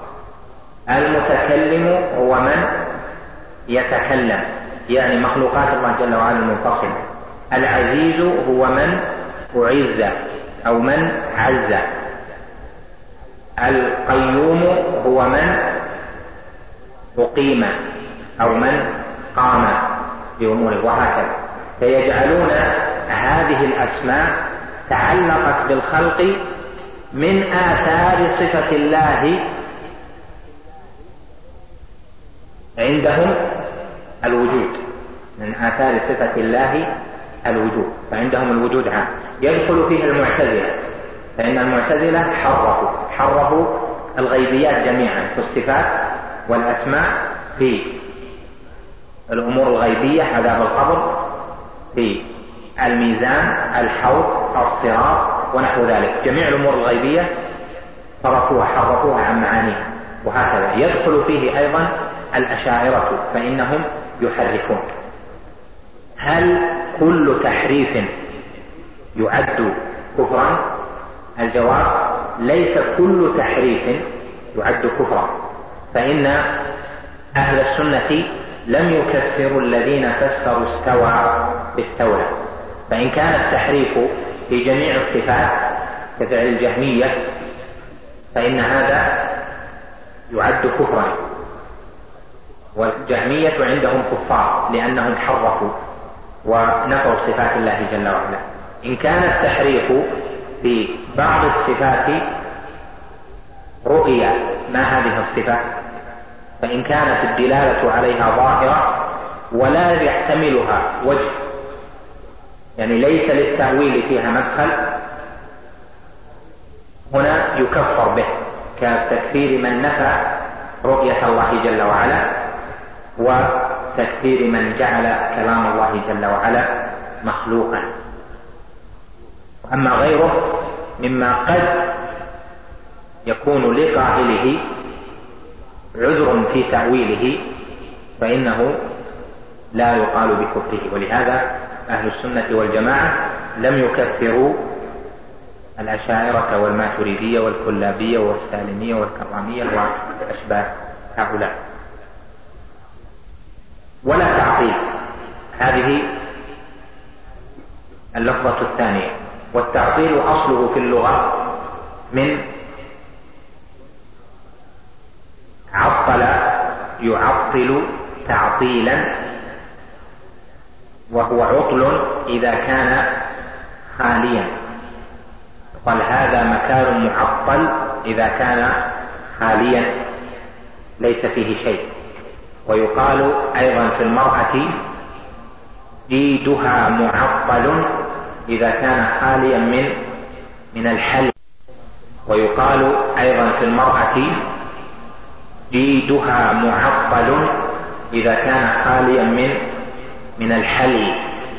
المتكلم هو من يتكلم، يعني مخلوقات الله جل وعلا المنفصلة. العزيز هو من أعز أو من عز، القيوم هو من أقيم أو من قام بأموره، وهكذا. فيجعلون هذه الأسماء تعلقت بالخلق من آثار صفة الله عندهم الوجود، من آثار صفة الله الوجود، فعندهم الوجود عام. يدخل فيه المعتزلة، فإن المعتزلة حرفوا الغيبيات جميعا في الصفات والأسماء، في الأمور الغيبية عذاب القبر، في الميزان الحوض الصراط ونحو ذلك، جميع الأمور الغيبية حرفوها عن معانيها، وهكذا. يدخل فيه أيضا الأشاعرة فإنهم يحرفون. هل كل تحريف يعد كفرا؟ الجواب: ليس كل تحريف يعد كفرا، فإن أهل السنة لم يكفروا الذين فسروا استوى باستولى. فإن كان التحريف في جميع الصفات كفعل الجهمية فإن هذا يعد كفرا، والجهمية عندهم كفار لأنهم حرفوا ونفوا صفات الله جل وعلا. إن كان التحريف في بعض الصفات رؤيا ما هذه الصفة، فإن كانت الدلالة عليها ظاهرة ولا يحتملها وجه، يعني ليس للتأويل فيها مدخل، هنا يكفر به، كتكفير من نفى رؤية الله جل وعلا، وتكفير من جعل كلام الله جل وعلا مخلوقا. أما غيره مما قد يكون لقائله عذر في تأويله فإنه لا يقال بكفره. ولهذا أهل السنة والجماعة لم يكفروا الأشاعرة والماتريدية والكلابية والسالمية والكرامية وأشباه هؤلاء، ولا تعطيل. هذه اللفظة الثانية. والتعطيل أصله في اللغة من عطل يعطل تعطيلا، وهو عطل إذا كان خاليا. قال هذا مكان معطل إذا كان خاليا ليس فيه شيء. ويقال أيضا في المرأة جيدها معطل إذا كان خاليا من الحل. ويقال أيضا في المرأة جيدها معطل إذا كان خاليا من الحل.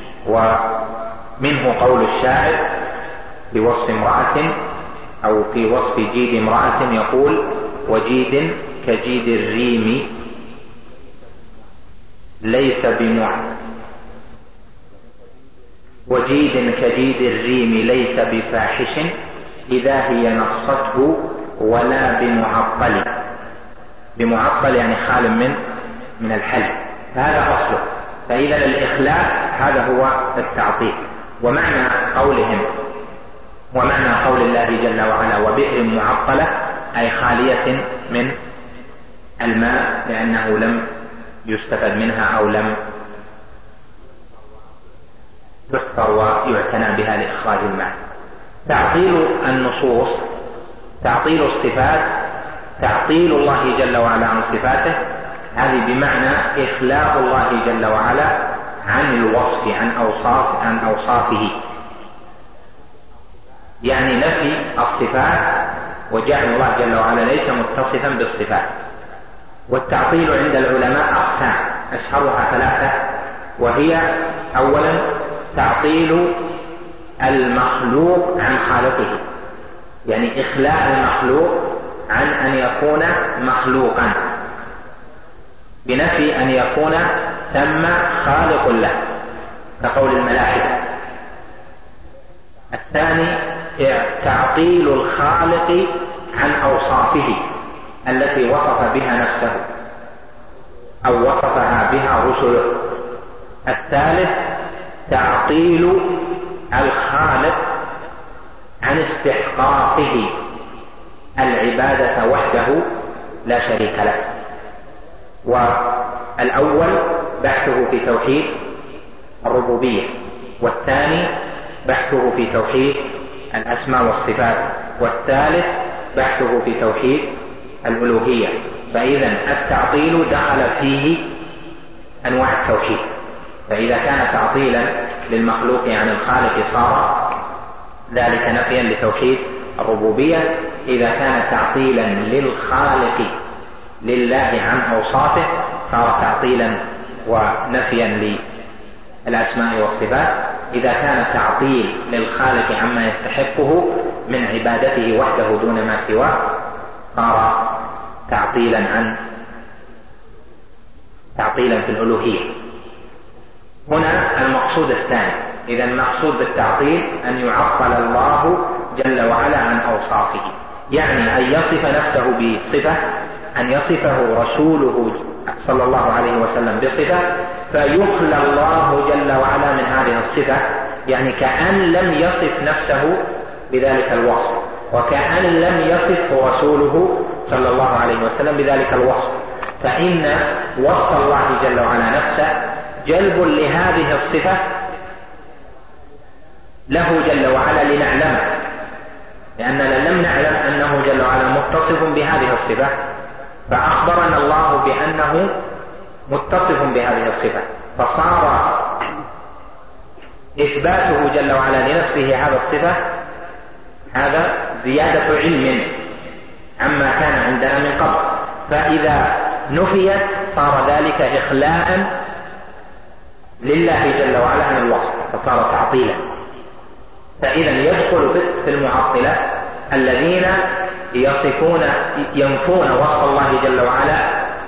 ومنه قول الشاعر في وصف امرأة أو في وصف جيد امرأة يقول: وجيد كجيد الريم ليس وجيد كجيد الريم ليس بفاحش إذا هي نصته ولا بمعطل يعني خال من الحل، هذا أصله. فإذا الإخلاء هذا هو التعطيل. ومعنى قول الله جل وعلا وبئر معطلة أي خالية من الماء لأنه لم يستفد منها أو لم تحفر ويعتنى بها لإخراج الماء. تعطيل النصوص، تعطيل الصفات، تعطيل الله جل وعلا عن صفاته، هذه بمعنى إخلاء الله جل وعلا عن الوصف عن أوصافه، يعني نفي الصفات وجعل الله جل وعلا ليس متصفا بالصفات. والتعطيل عند العلماء أقسام أشهرها ثلاثة، وهي أولا تعطيل المخلوق عن خالقه، يعني إخلاء المخلوق عن أن يكون مخلوقا بنفي أن يكون ثم خالق له كقول الملائكة. الثاني تعطيل الخالق عن أوصافه التي وصف بها نفسه أو وصفها بها رسله. الثالث تعطيل الخالق عن استحقاقه العبادة وحده لا شريك له. والأول بحثه في توحيد الربوبية، والثاني بحثه في توحيد الأسماء والصفات، والثالث بحثه في توحيد الألوهية. فإذا التعطيل دخل فيه أنواع التوحيد، فإذا كان تعطيلا للمخلوق عن الخالق صار ذلك نفيا لتوحيد الربوبية. إذا كان تعطيلا للخالق لله عن أوصافه صار تعطيلا ونفيا للأسماء والصفات. إذا كان تعطيل للخالق عما يستحقه من عبادته وحده دون ما سواه صار تعطيلا في الألوهية. هنا المقصود الثاني. إذا المقصود بالتعطيل أن يعطل الله جل وعلا عن أوصافه، يعني أن يصف نفسه بصفة، أن يصفه رسوله صلى الله عليه وسلم بصفة فيخلى الله جل وعلا من هذه الصفة، يعني كأن لم يصف نفسه بذلك الوصف، وكأن لم يصفه رسوله صلى الله عليه وسلم بذلك الوصف. فإن وصف الله جل وعلا نفسه جلب لهذه الصفة له جل وعلا لنعلمه، لأننا لم نعلم أنه جل وعلا متصف بهذه الصفة، فأخبرنا الله بأنه متصف بهذه الصفة، فصار إثباته جل وعلا لنفسه هذا الصفة هذا زيادة علم عما كان عندنا من قبل. فإذا نفيت صار ذلك إخلاء لله جل وعلا عن الوصف فصار تعطيلا. فإذا يدخل في المعطلة الذين ينفون وصف الله جل وعلا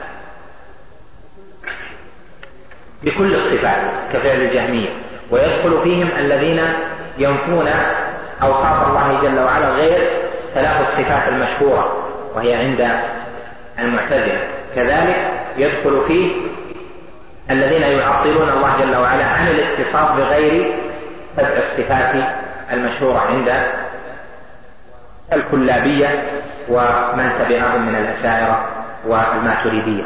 بكل الصفات كفعل الجهمية، ويدخل فيهم الذين ينفون أوصاف الله جل وعلا غير ثلاث الصفات المشهورة وهي عند المعتزلة. كذلك يدخل فيه الذين يعطلون الله جل وعلا عن الاتصاف بغير سبع الصفات المشهورة عند الكلابية ومن تبعهم من الأشاعرة والماتريدية.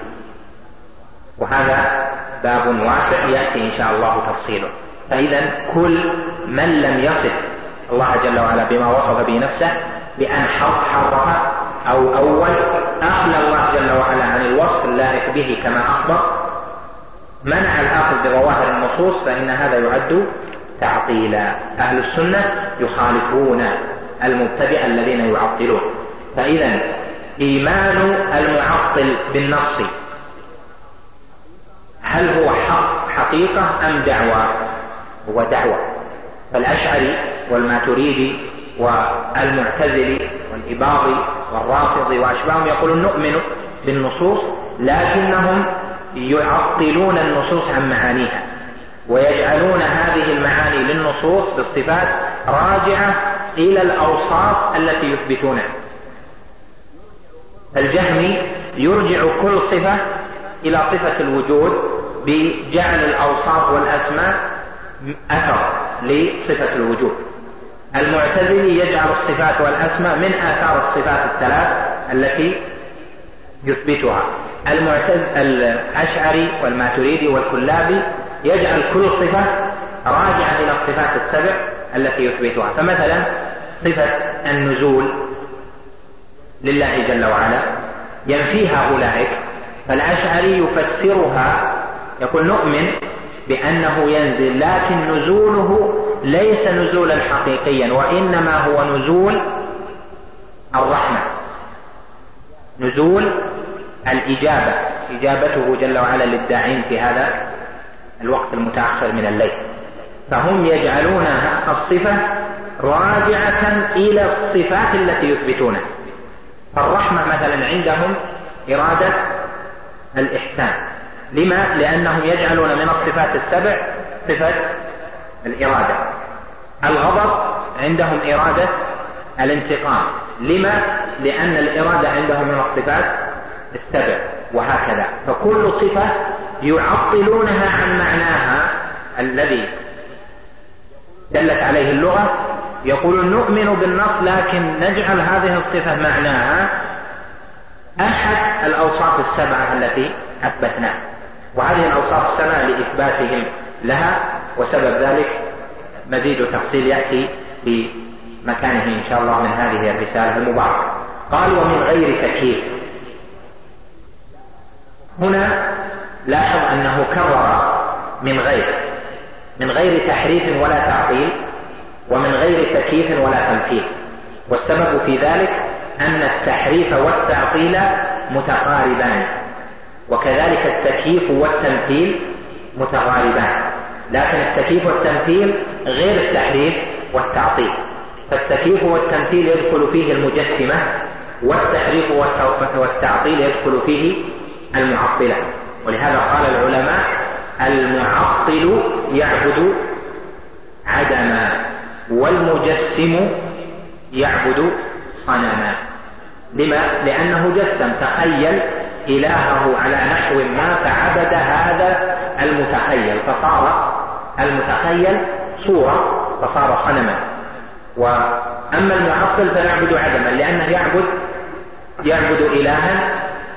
وهذا باب واسع يأتي إن شاء الله تفصيله. فإذا كل من لم يصف الله جل وعلا بما وصف به نفسه بأن حرف أو أول أخلى الله جل وعلا عن الوصف اللائق به كما أخبر، منع الأخذ بظواهر النصوص، فإن هذا يعد تعطيلا. أهل السنة يخالفون المبتدع الذين يعطلون. فإذا إيمان المعطل بالنص هل هو حقيقة أم دعوة؟ هو دعوة. فالأشعري والماتريدي والمعتزلي والإباضي والرافضي وأشباههم يقولون نؤمن بالنصوص لكنهم يعطلون النصوص عن معانيها ويجعلون هذه المعاني للنصوص بالصفات راجعة إلى الأوصاف التي يثبتونها. الجهمي يرجع كل صفة إلى صفة الوجود بجعل الأوصاف والأسماء أثر لصفة الوجود. المعتزلي يجعل الصفات والأسماء من آثار الصفات الثلاث التي يثبتها. الأشعري والماتريدي والكلابي يجعل كل صفة راجعة إلى الصفات السبع التي يثبتها. فمثلا صفة النزول لله جل وعلا ينفيها أولئك، فالأشعري يفسرها يقول نؤمن بأنه ينزل، لكن نزوله ليس نزولا حقيقيا وإنما هو نزول الرحمة، نزول الإجابة، إجابته جل وعلا للداعين في هذا الوقت المتأخر من الليل. فهم يجعلون الصفة راجعة إلى الصفات التي يثبتونها. فالرحمة مثلا عندهم إرادة الإحسان. لما؟ لأنهم يجعلون من الصفات السبع صفة الإرادة. الغضب عندهم إرادة الانتقام. لما؟ لأن الإرادة عندهم من الصفات السبع، وهكذا. فكل صفة يعطلونها عن معناها الذي دلت عليه اللغة، يقولون نؤمن بالنص لكن نجعل هذه الصفة معناها أحد الأوصاف السبعة التي أثبتناها، وهذه الأوصاف السبعة لإثباتهم لها، وسبب ذلك مزيد تفصيل يأتي في مكانه إن شاء الله من هذه الرسالة المباركة. قال ومن غير تكييف. هنا لاحظ أنه كرر من غير تحريف ولا تعطيل، ومن غير تكييف ولا تمثيل. والسبب في ذلك أن التحريف والتعطيل متقاربان، وكذلك التكييف والتمثيل متقاربان، لكن التكييف والتمثيل غير التحريف والتعطيل. فالتكييف والتمثيل يدخل فيه المجسمة، والتحريف والتعطيل يدخل فيه المعطلة. ولهذا قال العلماء المعطل يعبد عدما، والمجسم يعبد صنما. لما؟ لأنه جسم، تخيل إلهه على نحو ما فعبد هذا المتخيل، فصار المتخيل صورة، فصار صنما. وأما المعطل فيعبد عدما، لأنه يعبد إلها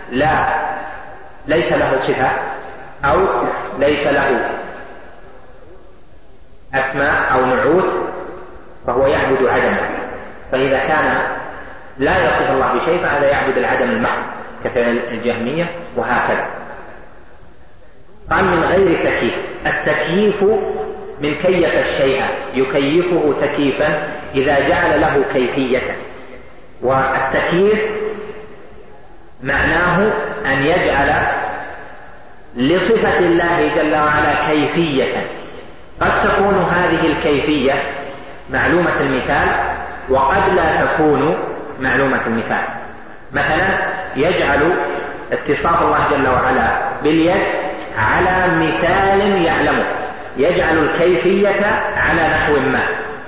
ليس له صفة أو ليس له أسماء أو نعوت، فهو يعبد عدما. فإذا كان لا يصف الله بشيء فهذا يعبد العدم المحض كفعل الجهمية، وهكذا. قال من غير تكييف. التكييف من كيف الشيء، يكيفه تكييفا إذا جعل له كيفية. والتكييف معناه أن يجعل لصفة الله جل وعلا كيفية، قد تكون هذه الكيفية معلومة المثال وقد لا تكون معلومة المثال. مثلا يجعل اتصاف الله جل وعلا باليد على مثال يعلمه، يجعل الكيفية على نحو ما.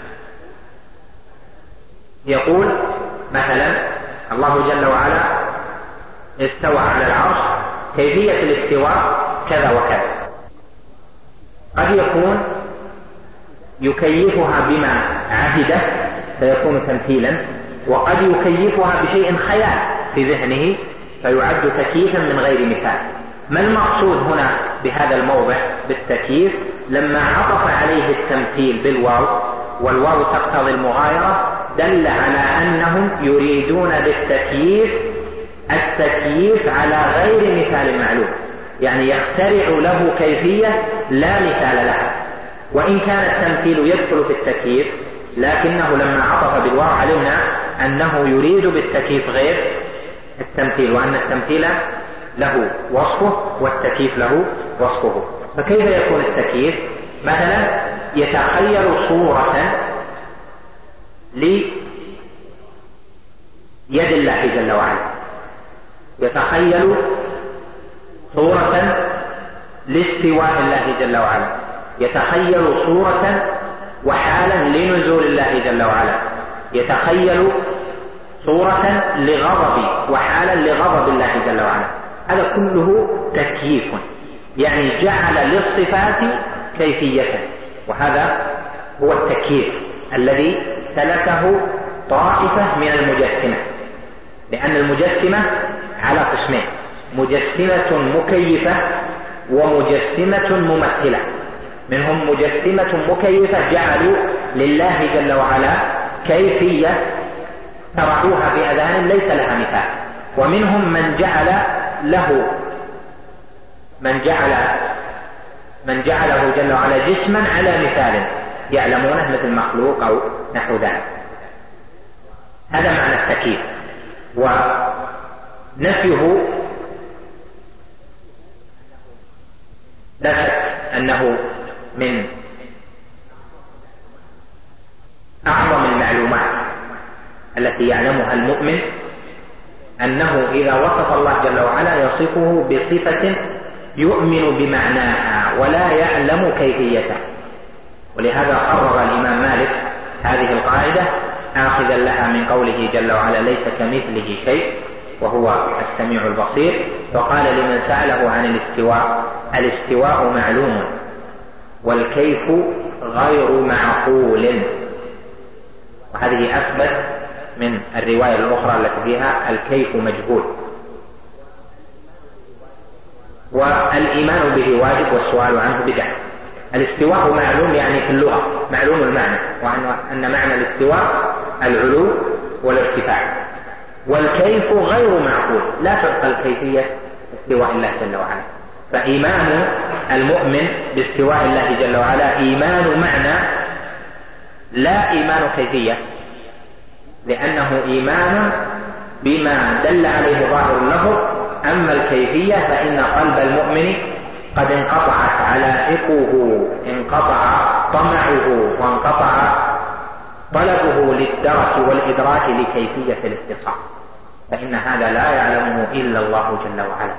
يقول مثلا الله جل وعلا استوى على العرش، كيفية الاستواء كذا وكذا. قد يكون يكيفها بما عهده فيكون تمثيلا، وقد يكيفها بشيء خيال في ذهنه فيعد تكييفا من غير مثال. ما المقصود هنا بهذا الموضع بالتكييف؟ لما عطف عليه التمثيل بالواو، والواو تقتضي المغايرة، دل على أنهم يريدون بالتكييف التكييف على غير مثال معلوم، يعني يخترع له كيفية لا مثال لها. وإن كان التمثيل يدخل في التكييف، لكنه لما عطف بالواو علمنا أنه يريد بالتكييف غير التمثيل، وأن التمثيل له وصفه والتكييف له وصفه. فكيف يكون التكييف؟ مثلا يتخيل صورة ليد الله جل وعلا، يتخيل صورة لاستواء الله جل وعلا، يتخيل صورة وحالا لنزول الله جل وعلا، يتخيل صورة لغضب وحالا لغضب الله جل وعلا. هذا كله تكييف، يعني جعل للصفات كيفية، وهذا هو التكييف الذي سلكه طائفة من المجسمة، لأن المجسمة على قسمين: مجسمة مكيفة ومجسمة ممثلة. منهم مجسمة مكيفة جعلوا لله جل وعلا كيفية شرحوها بأذان ليس لها مثال، ومنهم من جعله جل وعلا جسما على مثال يعلمونه مثل مخلوق أو نحو ذلك. هذا معنى التكييف. ونفيه لا شك أنه من أعظم المعلومات التي يعلمها المؤمن، أنه إذا وصف الله جل وعلا يصفه بصفة يؤمن بمعناها ولا يعلم كيفيته. ولهذا قرر الإمام مالك هذه القاعدة آخذا لها من قوله جل وعلا: ليس كمثله شيء وهو السميع البصير. فقال لمن سأله عن الاستواء: الاستواء معلوم والكيف غير معقول. وهذه أثبت من الرواية الأخرى التي فيها الكيف مجهول. والإيمان به واجب والسؤال عنه بدعة. الاستواء معلوم يعني في اللغة معلوم المعنى، وأن معنى الاستواء العلو والارتفاع. والكيف غير معقول، لا تعقل كيفية استواء الله جل وعلا. فإيمان المؤمن باستواء الله جل وعلا إيمان معنى لا إيمان كيفية، لأنه إيمان بما دل عليه ظاهر اللفظ. أما الكيفية فإن قلب المؤمن قد انقطعت علائقه، انقطع طمعه وانقطع طلبه للدرك والإدراك لكيفية الاتصال، فإن هذا لا يعلمه إلا الله جل وعلا.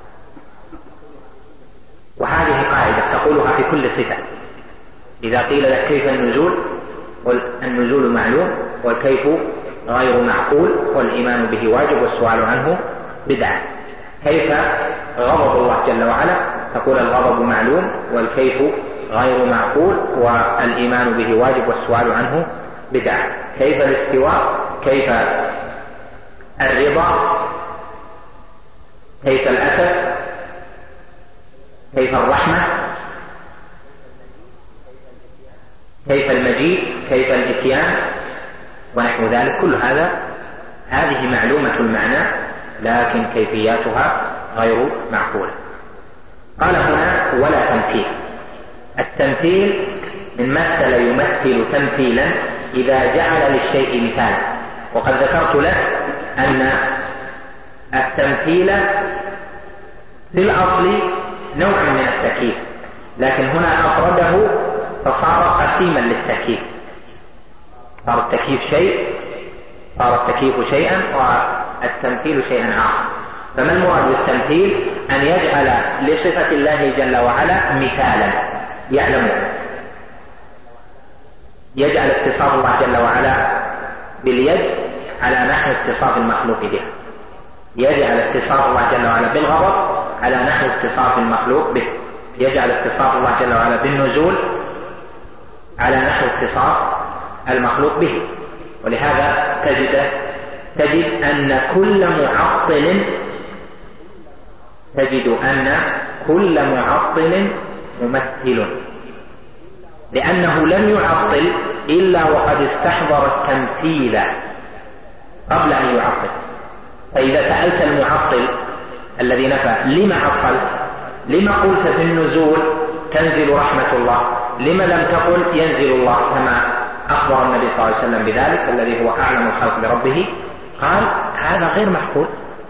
وهذه قاعدة تقولها في كل صفة. إذا قيل لك كيف النزول، قل النزول معلوم والكيف غير معقول والإيمان به واجب والسؤال عنه بدعة. كيف غضب الله جل وعلا، تقول الغضب معلوم والكيف غير معقول والإيمان به واجب والسؤال عنه بدعة. كيف الاستواء، كيف الرضا، كيف الأسف، كيف الرحمة، كيف المجيء، كيف الإتيان ونحو ذلك. كل هذه معلومة المعنى لكن كيفياتها غير معقولة. قال هنا: ولا تمثيل. التمثيل من مثل يمثل تمثيلا إذا جعل للشيء مثالا. وقد ذكرت لك أن التمثيل في الأصل نوع من التكييف، لكن هنا أفرده فصار قسيما للتكييف. صار التكييف شيء، صار التكييف شيئا والتمثيل شيئا آخر. فما المراد بالتمثيل؟ أن يجعل لصفة الله جل وعلا مثالا يعلمه، يجعل اتصاف الله جل وعلا باليد على نحو اتصاف المخلوق بها، يجعل اتصاف الله جل وعلا بالغضب على نحو اتصاف المخلوق به، يجعل اتصاف الله جل وعلا بالنزول على نحو اتصاف المخلوق به. ولهذا تجد أن كل معطل ممثل، لأنه لم يعطل إلا وقد استحضر التمثيل قبل أن يعطل. فإذا سألت المعطل الذي نفى: لما عطلت؟ لما قلت في النزول تنزل رحمة الله؟ لما لم تقل ينزل الله كما أخبر النبي صلى الله عليه وسلم بذلك الذي هو أعلم الخلق بربه؟ قال: هذا غير معقول،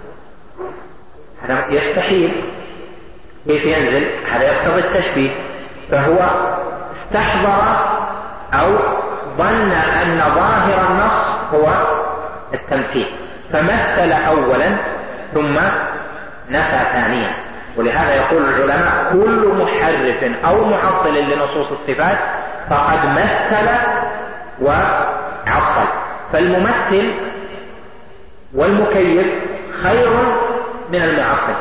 هذا يستحيل، كيف ينزل؟ هذا يقتضي التشبيه. فهو استحضر أو ظن أن ظاهر النص هو التمثيل، فمثل أولا ثم نفى ثانيا. ولهذا يقول العلماء كل محرف أو معطل لنصوص الصفات فقد مثل وعطل. فالممثل والمكيف خير من المعطل،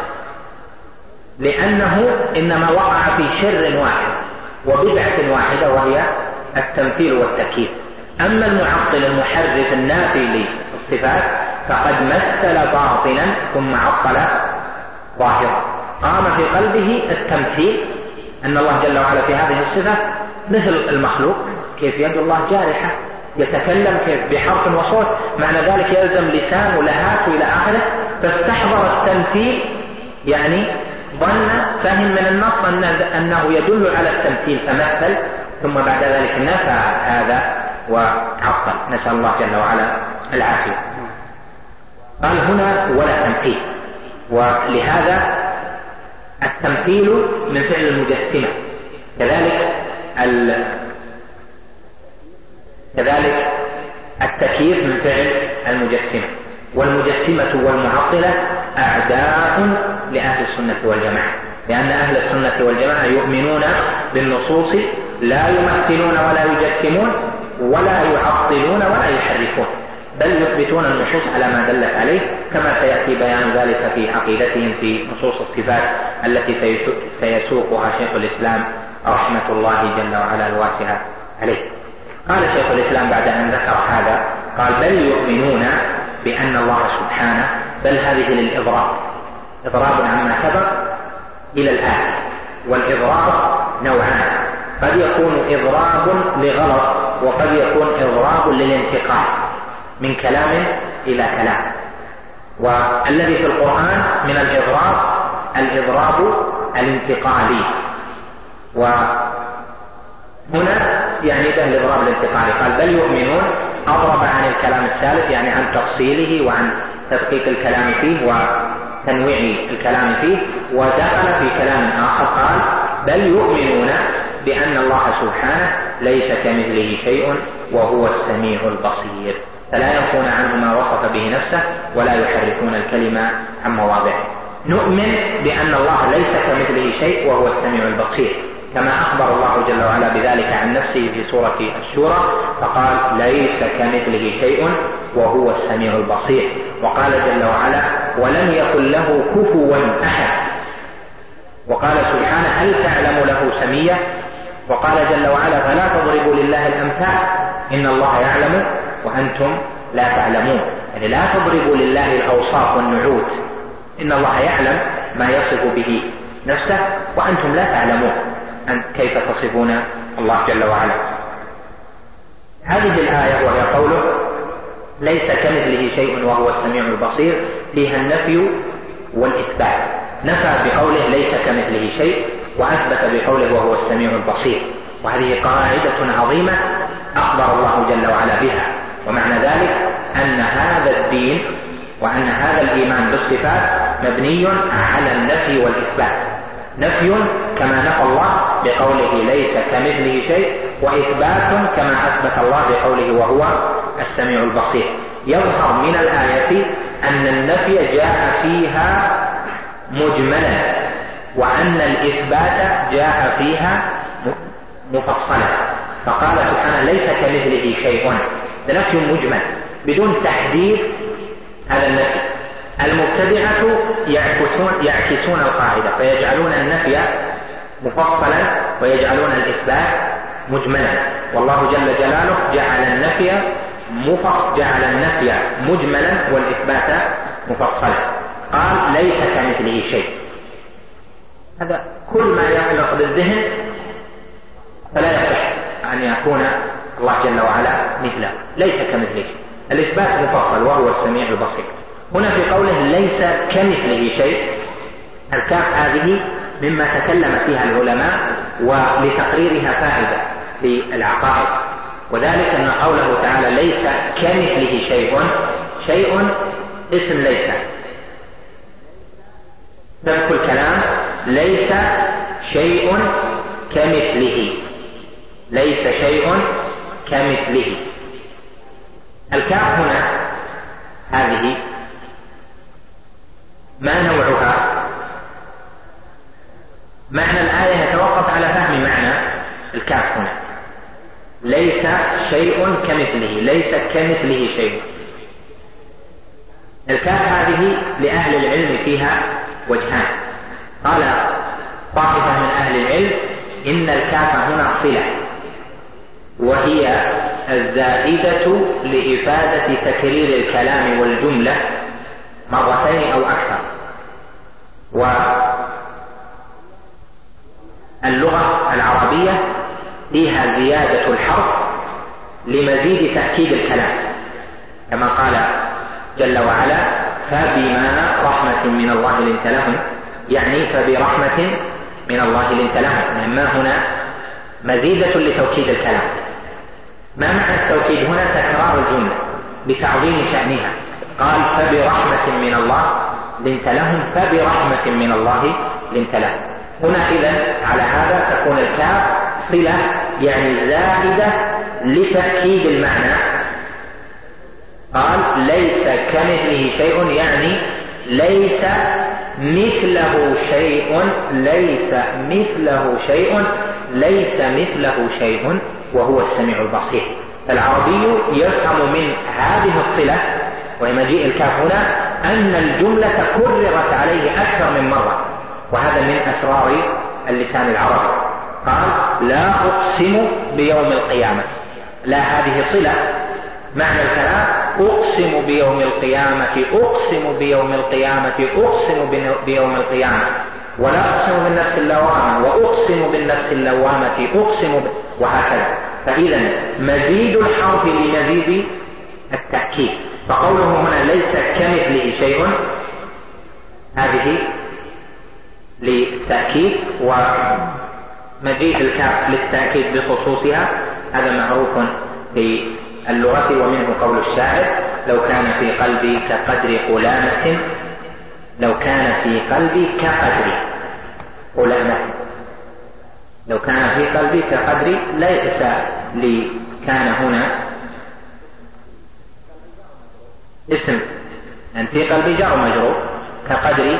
لأنه إنما وقع في شر واحد وبدعة واحدة وهي التمثيل والتكييف. أما المعطل المحرف النافي للصفات فقد مثل باطنا ثم عطل ظاهرا. قام في قلبه التمثيل أن الله جل وعلا في هذه الصفة مثل المخلوق، كيف يد الله جارحة يتكلم كيف بحرف وصوت، معنى ذلك يلزم لسان ولهات إلى آخره، فاستحضر التمثيل يعني فهم من النص أنه يدل على التمثيل فمثل، ثم بعد ذلك نفى هذا وعطل، نسأل الله جل وعلا العافية. قال هنا ولا تمثيل، ولهذا التمثيل من فعل المجسمة، كذلك التكييف من فعل المجسمة. والمجسمة والمعطلة أعداء لأهل السنة والجماعة، لأن أهل السنة والجماعة يؤمنون بالنصوص، لا يمثلون ولا يجسمون ولا يعطلون ولا يحرفون، بل يثبتون النصوص على ما دلت عليه، كما سيأتي بيان ذلك في عقيدتهم في نصوص الصفات التي سيسوقها شيخ الإسلام رحمة الله جل وعلا الواسعة عليه. قال شيخ الإسلام بعد أن ذكر هذا قال بل يؤمنون بأن الله سبحانه، بل هذه للإضراب، إضراب عما سبق إلى الآن. والإضراب نوعان، قد يكون إضراب لغلط وقد يكون إضراب للانتقال من كلام إلى كلام. والذي في القرآن من الإضراب الانتقالي، وهنا يعني ده الإضراب الانتقالي. قال بل يؤمنون، أضرب عن الكلام السالف يعني عن تفصيله وعن تدقيق الكلام فيه وتنويع الكلام فيه، ودخل في كلام آخر قال بل يؤمنون بأن الله سبحانه ليس كمثله شيء وهو السميع البصير، فلا ينفون عنه ما وصف به نفسه ولا يحرفون الكلمة عن مواضعه. نؤمن بأن الله ليس كمثله شيء وهو السميع البصير، كما أخبر الله جل وعلا بذلك عن نفسه في سورة الشورى فقال ليس كمثله شيء وهو السميع البصير. وقال جل وعلا ولم يكن له كفوا أحد. وقال سبحانه هل تعلم له سميا. وقال جل وعلا فلا تضربوا لله الأمثال إن الله يعلم وأنتم لا تعلمون، يعني لا تضربوا لله الأوصاف والنعوت، إن الله يعلم ما يصف به نفسه وأنتم لا تعلمون كيف تصفون الله جل وعلا. هذه الآية وهي قوله ليس كمثله شيء وهو السميع البصير فيها النفي والإثبات، نفى بقوله ليس كمثله شيء وأثبت بقوله وهو السميع البصير، وهذه قاعدة عظيمة أخبر الله جل وعلا بها. ومعنى ذلك أن هذا الدين وأن هذا الإيمان بالصفات مبني على النفي والإثبات، نفي كما نفى الله بقوله ليس كمثله شيء، وإثبات كما أثبت الله بقوله وهو السميع البصير. يظهر من الآية أن النفي جاء فيها مجملا وأن الإثبات جاء فيها مفصلا، فقال سبحانه ليس كمثله شيء، ده نفي مجمل بدون تحديد هذا النفي. المبتدعة يعكسون القاعدة فيجعلون النفي مفصلا ويجعلون الإثبات مجملا، والله جل جلاله جعل النفي مجملا والإثبات مفصلا. قال ليس كمثله شيء، هذا كل ما يعلق بالذهن فلا يصح أن يكون الله جل وعلا مثله، ليس كمثله شيء. الإثبات مفصل وهو السميع البصير. هنا في قوله ليس كمثله شيء، الكاف هذه مما تكلم فيها العلماء ولتقريرها فائدة للعقائد، وذلك أن قوله تعالى ليس كمثله شيء اسم ليس، سبق الكلام ليس شيء كمثله، ليس شيء كمثله. الكاف هنا هذه ما نوعها؟ معنى الآية يتوقف على فهم معنى الكاف هنا. ليس شيء كمثله، ليس كمثله شيء. الكاف هذه لأهل العلم فيها وجهان. قال طائفة من أهل العلم إن الكاف هنا صلة، وهي الزائدة لإفادة تكرير الكلام والجملة مرتين أو أكثر. واللغة العربية فيها زيادة الحرف لمزيد تأكيد الكلام، كما قال جل وعلا: فبما رحمة من الله لنت لهم، يعني فبرحمة من الله لنت لهم. ما هنا مزيدة لتوكيد الكلام. ما معنى التوكيد هنا؟ تكرار الجملة بتعظيم شأنها. قال: فبرحمة من الله لنت لهم، فبرحمة من الله لنت لهم. هنا إذن على هذا تكون الكاف صلة، يعني زائدة لتأكيد المعنى. قال: ليس كمثله شيء، يعني ليس مثله شيء، ليس مثله شيء، ليس مثله شيء، وهو السميع البصير. العربي يفهم من هذه الصلة ومجيء الكاف هنا أن الجملة كررت عليه أكثر من مرة، وهذا من أسرار اللسان العربي. قال: لا أقسم بيوم القيامة. لا هذه صلة. معنى الكلام: أقسم بيوم القيامة، أقسم بيوم القيامة، أقسم بيوم القيامة. ولا أقسم بالنفس اللوامة، وأقسم بالنفس اللوامة، أقسم وهكذا. فإذا مزيد الحرف لمزيد التأكيد. فقوله هنا ليس كمثله شيء، هذه للتأكيد، ومجيء الكاف للتأكيد بخصوصها. هذا معروف في اللغة. ومنه قول الشاعر: لو كان في قلبي كقدر قلامة، لو كان في قلبي كقدر قلامة. لو كان في قلبي كقدر، ليس كان هنا اسم، يعني في قلبي جار مجرور، كقدر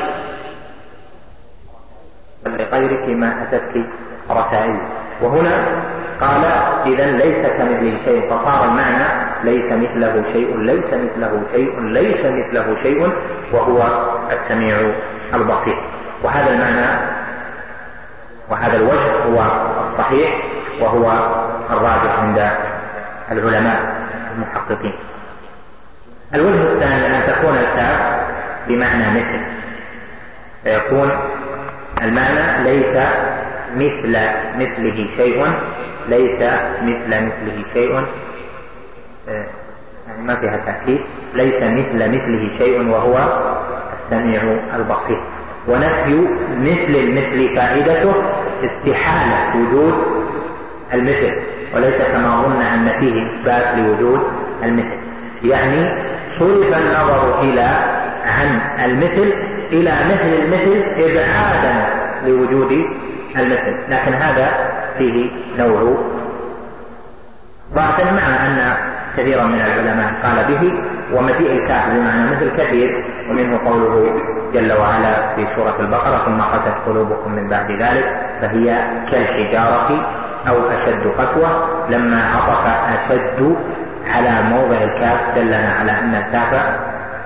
لغيرك ما أتتك رسائل. وهنا قال: إذن ليس كمثله شيء، فصار المعنى ليس مثله شيء، ليس مثله شيء، ليس مثله شيء، وهو السميع البصير. وهذا المعنى وهذا الوجه هو الصحيح، وهو الراجح عند العلماء المحققين. الوجه الثاني أن تكون الكاف بمعنى مثل، فيكون المعنى ليس مثله شيء، ليس مثله شيء، يعني ما فيها تأكيد. ليس مثله شيء، وهو السميع البصير. ونفي مثل المثل فائدته استحالة وجود المثل، وليس كما ظن أن فيه إثبات لوجود المثل. يعني صرف النظر عن المثل إلى مثل المثل إبعادا لوجود المثل، لكن هذا فيه نوع ضعف، مع أن كثيرا من العلماء قال به. ومجيء الكاف بمعنى مثل كثير، ومنه قوله جل وعلا في سورة البقرة: ثم قست قلوبكم من بعد ذلك فهي كالحجارة أو أشد قسوة. لما عطف أشد على موضع الكاف دلنا على أن الكاف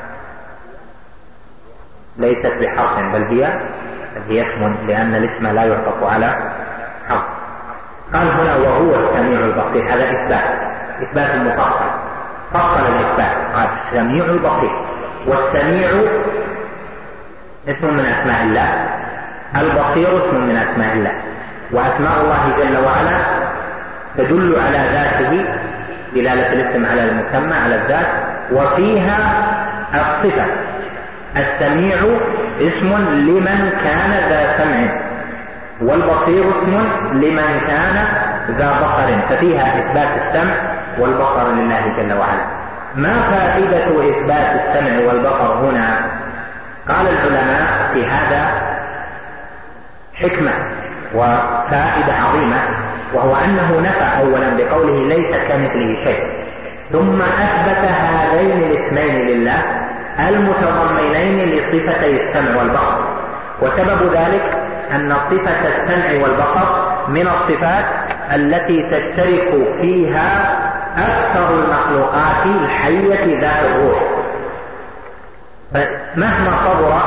ليست بحرف، بل هي اسم، لأن الاسم لا يعطف على حرف. قال هنا: وهو السميع البصير. هذا إثبات مفصل، فصل الإثبات. قال: السميع البصير. والسميع اسم من أسماء الله، البصير اسم من أسماء الله. وأسماء الله جل وعلا تدل على ذاته دلالة الاسم على المسمى على الذات، وفيها الصفة. السميع اسم لمن كان ذا سمع، والبصير اسم لمن كان ذا بصر، ففيها إثبات السمع والبصر لله جل وعلا. ما فائدة إثبات السمع والبصر هنا؟ قال العلماء في هذا حكمة وفائدة عظيمة، وهو أنه نفى أولا بقوله ليس كمثله شيء، ثم أثبت هذين الاسمين لله المتضمنين لصفتي السمع والبصر. وسبب ذلك أن صفة السمع والبصر من الصفات التي تشترك فيها أكثر المخلوقات الحية ذات الروح، فمهما صبر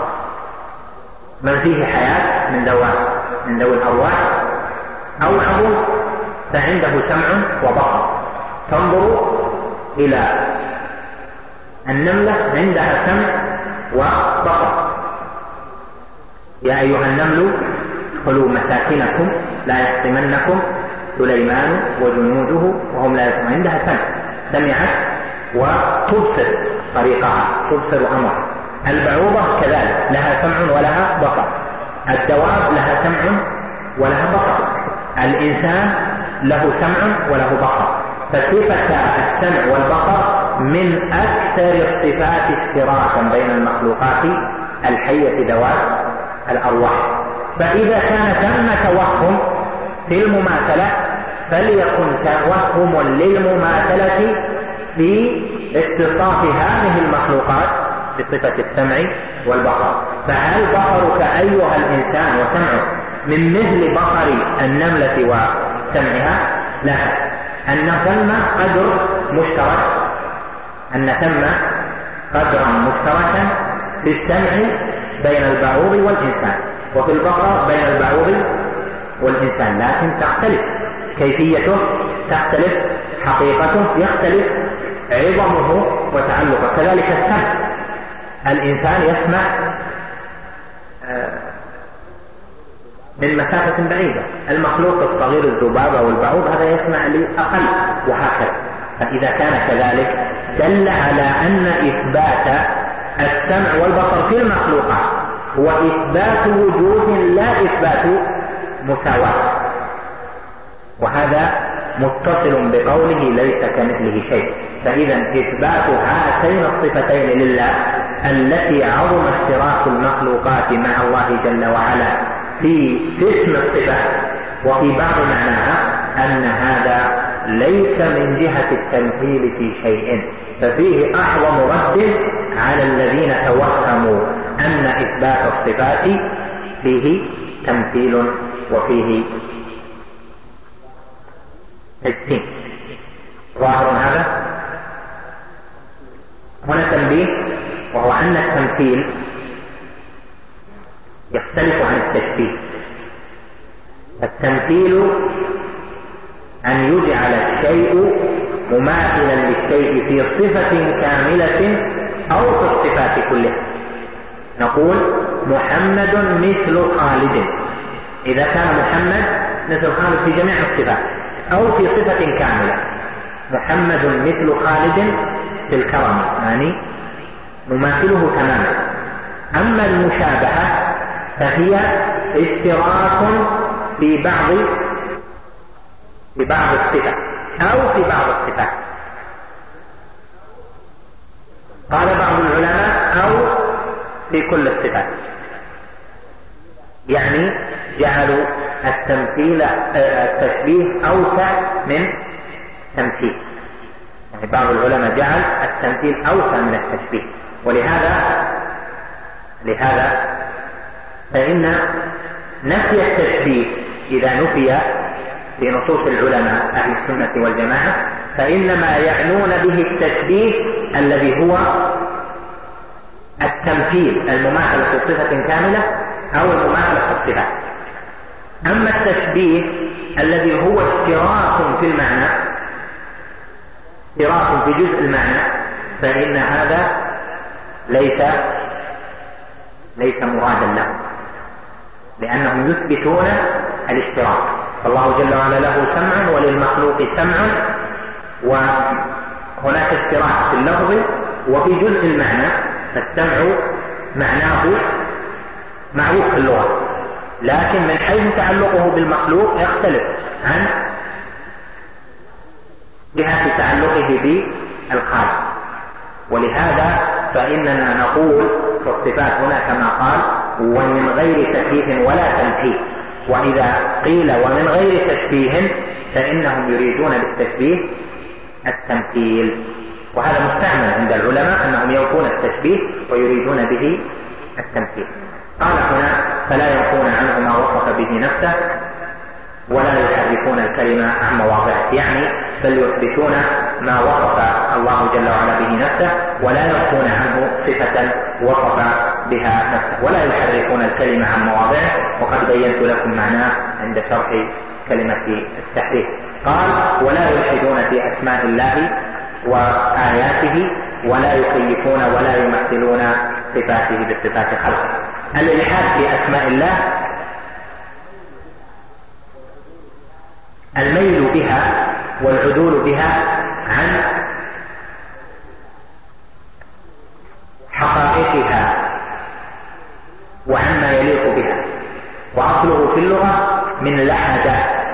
من فيه حياة من ذوي الأرواح أو عضو فعنده سمع وبصر. تنظر إلى النملة عندها سمع وبصر: يا أيها النمل ادخلوا مساكنكم لا يحطمنكم سليمان وجنوده وهم لا يسمعون. عندها سمع، سمعت وتبصر طريقها، تبصر أمرها. البعوضة كذلك لها سمع ولها بصر، الدواب لها سمع ولها بصر، الإنسان له سمع وله بصر. فصفة السمع والبصر من أكثر الصفات اشتراكا بين المخلوقات الحية ذوات الأرواح. فإذا كان ثم توهم في المماثلة فليكن توهم للمماثلة في اتصاف هذه المخلوقات بصفة السمع والبصر. فهل بصرك أيها الإنسان وسمعك من مثل بصر النملة وسمعها؟ لا، أن ثم قدر مشترك، أن ثم قدرا مشتركا في السمع بين البعوض والإنسان، وفي البصر بين البعوض والإنسان، لكن تختلف كيفيته، تختلف حقيقته، يختلف عظمه وتعلقه. كذلك السمع، الإنسان يسمع من مسافة بعيدة، المخلوق الصغير الذباب أو البعوض هذا يسمع لأقل، وهكذا. فإذا كان كذلك دل على أن إثبات السمع والبصر في المخلوقات هو إثبات وجود لا إثبات مساواة، وهذا متصل بقوله ليس كمثله شيء. فإذا إثبات هاتين الصفتين لله التي عظم اشتراك المخلوقات مع الله جل وعلا في اسم الصفة وفي بعض معناها، أن هذا ليس من جهة التمثيل في شيء، ففيه أعظم رد على الذين توهموا أن إثبات الصفات فيه تمثيل وفيه تجسيم. ظاهر هذا؟ هنا تنبيه، وهو أن التمثيل يختلف عن التشبيه. التمثيل أن يجعل الشيء مماثلا للشيء في صفة كاملة أو في الصفات كلها. نقول محمد مثل خالد، إذا كان محمد مثل خالد في جميع الصفات أو في صفة كاملة. محمد مثل خالد في الكرم، يعني نماثله تماما. أما المشابهة فهي اشتراك في بعض الصفات أو في بعض الصفات. قال بعض العلماء أو في كل الصفات، يعني جعلوا التشبيه أوسع من تمثيل. يعني بعض العلماء جعل التمثيل أوسع من التشبيه، ولهذا فإن نفي التشبيه إذا نفي في نصوص العلماء أهل السنة والجماعة فإنما يعنون به التشبيه الذي هو التمثيل، المماثلة في صفة كاملة أو المماثلة في الصفات. أما التشبيه الذي هو اشتراك في المعنى، اشتراك في جزء المعنى، فإن هذا ليس مرادا له، لأنهم يثبتون الاشتراك. فالله جل وعلا له سمع وللمخلوق سمع، وهناك اشتراك في اللفظ وفي جزء المعنى، فالسمع معناه معروف في اللغة، لكن من حيث تعلقه بالمخلوق يختلف عن جهة تعلقه بالخالق. ولهذا فإننا نقول في الصفات هنا كما قال ومن غير تشبيه ولا تمثيل. وإذا قيل ومن غير تشبيه فإنهم يريدون بالتشبيه التمثيل، وهذا مستعمل عند العلماء أنهم يوفون التشبيه ويريدون به التمثيل. قال هنا فلا ينفون عنه ما وصف به نفسه ولا يحرفون الكلمة عن مواضعه، يعني بل يثبتون ما وصف الله جل وعلا به نفسه ولا ينفون عنه صفة وصف بها نفسه، ولا يحرفون الكلمة عن مواضعه، وقد بينت لكم معناه عند شرح كلمة التحريف. قال ولا يلحدون في أسماء الله وآياته ولا يكيفون ولا يمثلون صفاته بصفات خلقه. الإلحاد في أسماء الله الميل بها والعدول بها عن حقائقها وعما يليق بها، وأصله في اللغة من لحد،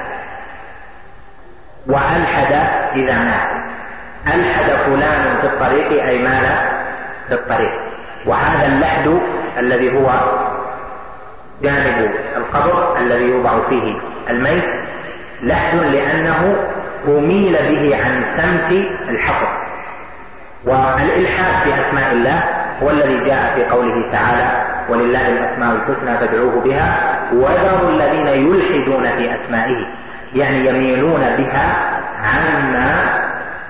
وألحد إذا مات، ألحد فلان في الطريق أي مال في الطريق. وهذا اللحد الذي هو جانب القبر الذي يوضع فيه الميت لحد لأنه أميل به عن سمت الحفر. والإلحاد في أسماء الله هو الذي جاء في قوله تعالى ولله الأسماء الحسنى فادعوه بها وذروا الذين يلحدون في أسمائه، يعني يميلون بها عما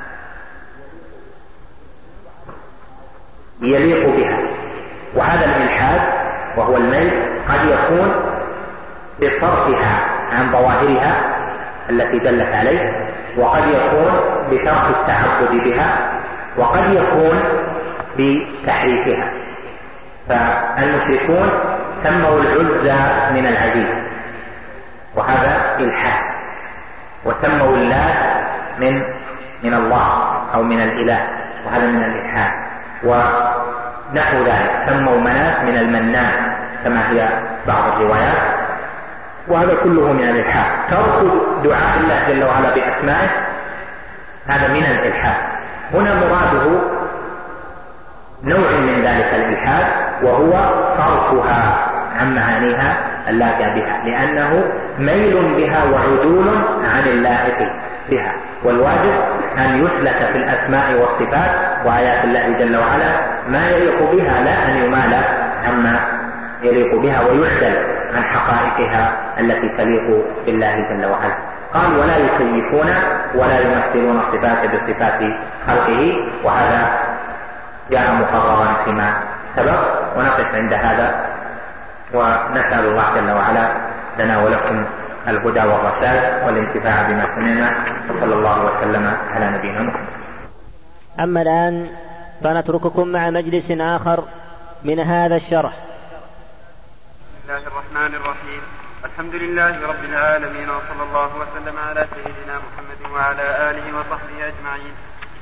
يليق بها. وهذا الإلحاد وهو الميل قد يكون بصرفها عن ظواهرها التي دلت عليه، وقد يكون بترك التعبد بها، وقد يكون بتحريفها. فالمشركون سموا العزى من العزيز وهذا إلحاد، وسموا اللات من الله أو من الإله وهذا من الإلحاد، ونحو ذلك سموا مناة من المنان كما هي بعض الروايات، وهذا كله من الإلحاد. ترك دعاء الله جل وعلا بأسمائه هذا من الإلحاد. هنا مراده نوع من ذلك الإلحاد وهو صرفها عن معانيها اللائقة بها، لأنه ميل بها وعدول عن اللائق بها. والواجب أن يسلك في الأسماء والصفات وآيات الله جل وعلا ما يليق بها، لا أن يمال عما يليق بها ويحسن عن حقائقها التي تليق بالله جل وعلا. قال ولا يكيفون ولا يمثلون الصفات بصفات خلقه، وهذا جاء مقررا فيما سبق. ونقف عند هذا ونسأل الله جل وعلا لنا ولكم الهدى والرشاد والانتفاع بما سمعنا، وصلى الله وسلم على نبينا محمد. أما الآن فنترككم مع مجلس آخر من هذا الشرح. بسم الله الرحمن الرحيم. الحمد لله رب العالمين، وصلى الله وسلم على سيدنا محمد وعلى آله وصحبه أجمعين.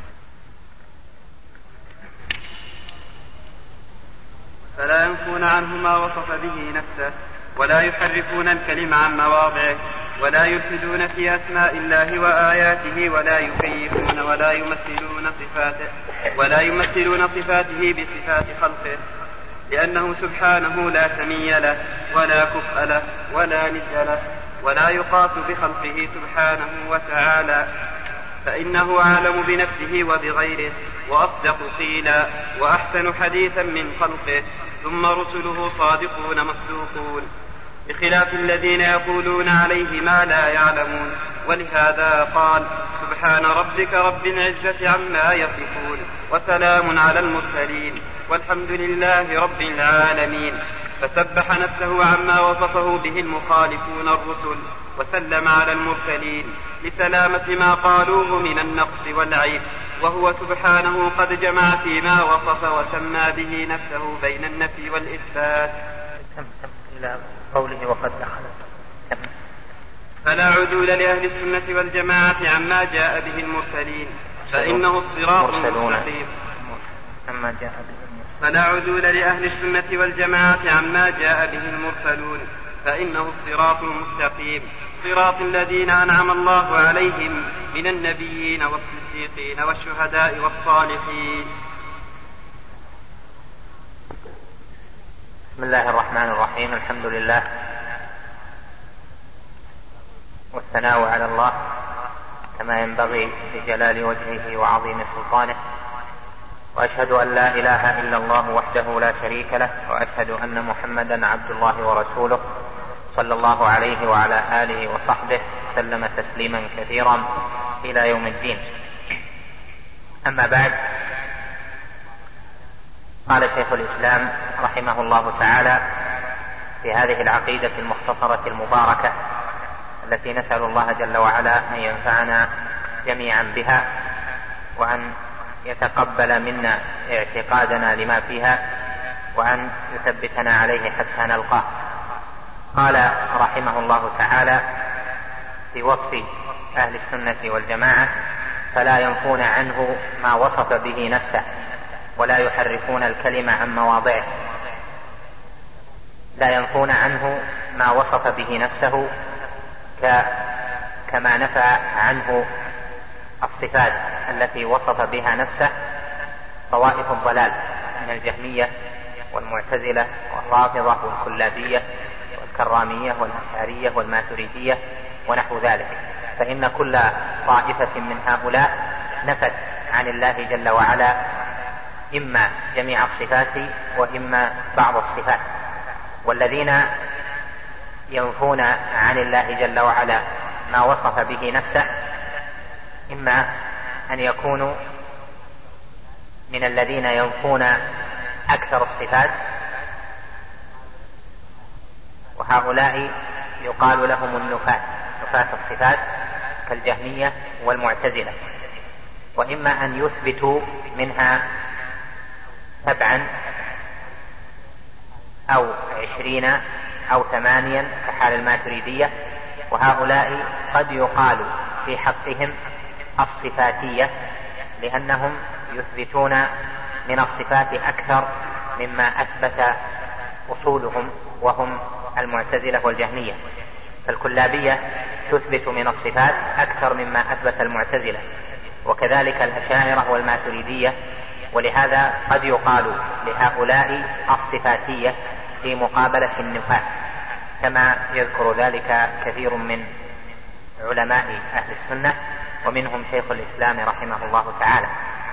فلا ينفون عنه ما وصف به نفسه ولا يحرفون الكلم عن مواضعه ولا يلحدون في أسماء الله وآياته ولا يكيفون ولا يمثلون صفاته بصفات خلقه، لأنه سبحانه لا سمي له ولا كفء له ولا ند له ولا يقاس بخلقه سبحانه وتعالى، فإنه أعلم بنفسه وبغيره وأصدق قيلا وأحسن حديثا من خلقه، ثم رسله صادقون مصدوقون، بخلاف الذين يقولون عليه ما لا يعلمون. ولهذا قال سبحان ربك رب العزة عما يصفون وسلام على المرسلين والحمد لله رب العالمين. فسبح نفسه عما وصفه به المخالفون الرسل وسلم على المرسلين لسلامة ما قالوه من النقص والعيب، وهو سبحانه قد جمع فيما وصف وسمى به نفسه بين النفي والإثبات. إلى قوله وقد دخل. فلا عدول لأهل السنة والجماعة عما جاء به المرسلين فإنه الصراط المستقيم. فلا عدول لأهل السنة والجماعة عما جاء به المرسلون فإنه الصراط المستقيم، صراط الذين أنعم الله عليهم من النبيين والصديقين والشهداء والصالحين. بسم الله الرحمن الرحيم. الحمد لله والثناء على الله كما ينبغي لجلال وجهه وعظيم سلطانه، وأشهد أن لا إله إلا الله وحده لا شريك له، وأشهد أن محمدا عبد الله ورسوله صلى الله عليه وعلى آله وصحبه سلم تسليما كثيرا إلى يوم الدين. أما بعد، قال شيخ الإسلام رحمه الله تعالى في هذه العقيدة المختصرة المباركة التي نسأل الله جل وعلا أن ينفعنا جميعا بها، وأن يتقبل منا اعتقادنا لما فيها، وأن يثبتنا عليه حتى نلقاه. قال رحمه الله تعالى في وصف أهل السنة والجماعة: فلا ينفون عنه ما وصف به نفسه ولا يحرفون الكلمة عن مواضعه. لا ينفون عنه ما وصف به نفسه كما نفى عنه الصفات التي وصف بها نفسه طوائف الضلال من الجهمية والمعتزلة والرافضة والكلابية والكرامية والأشعرية والماتريدية ونحو ذلك، فإن كل طائفة من هؤلاء نفت عن الله جل وعلا إما جميع الصفات وإما بعض الصفات. والذين ينفون عن الله جل وعلا ما وصف به نفسه إما أن يكونوا من الذين ينفون أكثر الصفات، وهؤلاء يقال لهم النفاة، نفاة الصفات كالجهمية والمعتزلة، وإما أن يثبتوا منها 7 أو 20 أو 8 كحال الماتريدية، وهؤلاء قد يقال في حقهم الصفاتية لأنهم يثبتون من الصفات أكثر مما أثبت أصولهم وهم المعتزلة والجهمية. فالكلابية تثبت من الصفات أكثر مما أثبت المعتزلة، وكذلك الأشاعرة والماتريدية، ولهذا قد يقال لهؤلاء الصفاتية في مقابلة النفاة، كما يذكر ذلك كثير من علماء أهل السنة ومنهم شيخ الإسلام رحمه الله تعالى.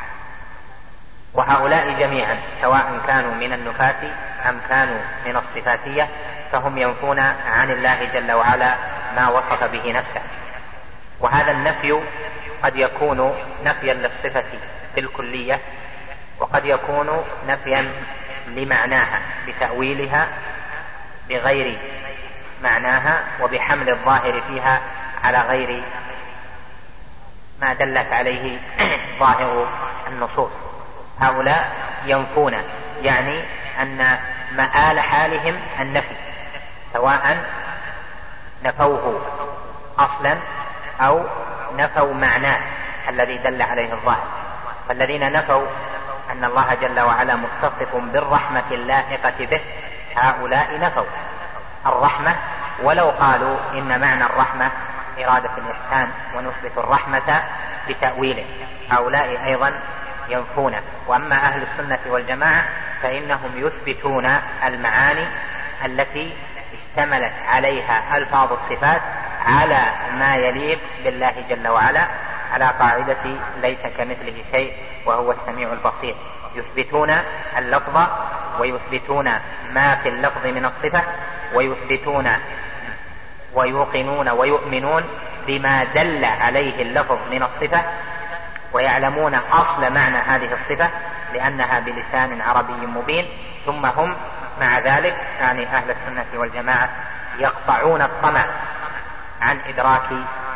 وهؤلاء جميعا سواء كانوا من النفاة أم كانوا من الصفاتية فهم ينفون عن الله جل وعلا ما وصف به نفسه. وهذا النفي قد يكون نفيا للصفة بالكلية، وقد يكون نفيا لمعناها بتأويلها بغير معناها وبحمل الظاهر فيها على غير ما دلت عليه ظاهر النصوص. هؤلاء ينفون، يعني أن مآل حالهم النفي، سواء نفوه أصلا أو نفوا معناه الذي دل عليه الظاهر. فالذين نفوا أن الله جل وعلا متصف بالرحمة اللائقة به، هؤلاء نفوا الرحمة ولو قالوا إن معنى الرحمة إرادة الإحسان ونثبت الرحمة بتأويله، هؤلاء أيضا ينفون. وأما أهل السنة والجماعة فإنهم يثبتون المعاني التي اشتملت عليها ألفاظ الصفات على ما يليق بالله جل وعلا، على قاعدة ليس كمثله شيء وهو السميع البصير. يثبتون اللفظ ويثبتون ما في اللفظ من الصفة، ويثبتون ويوقنون ويؤمنون بما دل عليه اللفظ من الصفة، ويعلمون أصل معنى هذه الصفة لأنها بلسان عربي مبين. ثم هم مع ذلك، يعني أهل السنة والجماعة، يقطعون الطمع عن إدراك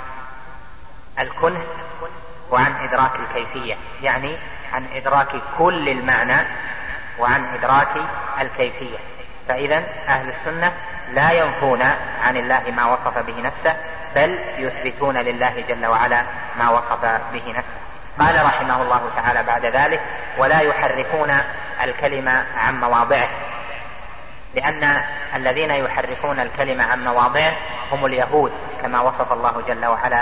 الكنه وعن إدراك الكيفية، يعني عن إدراك كل المعنى وعن إدراك الكيفية. فإذا أهل السنة لا ينفون عن الله ما وصف به نفسه، بل يثبتون لله جل وعلا ما وصف به نفسه. قال رحمه الله تعالى بعد ذلك: ولا يحرفون الكلمة عن مواضعه، لأن الذين يحرفون الكلمة عن مواضعه هم اليهود، كما وصف الله جل وعلا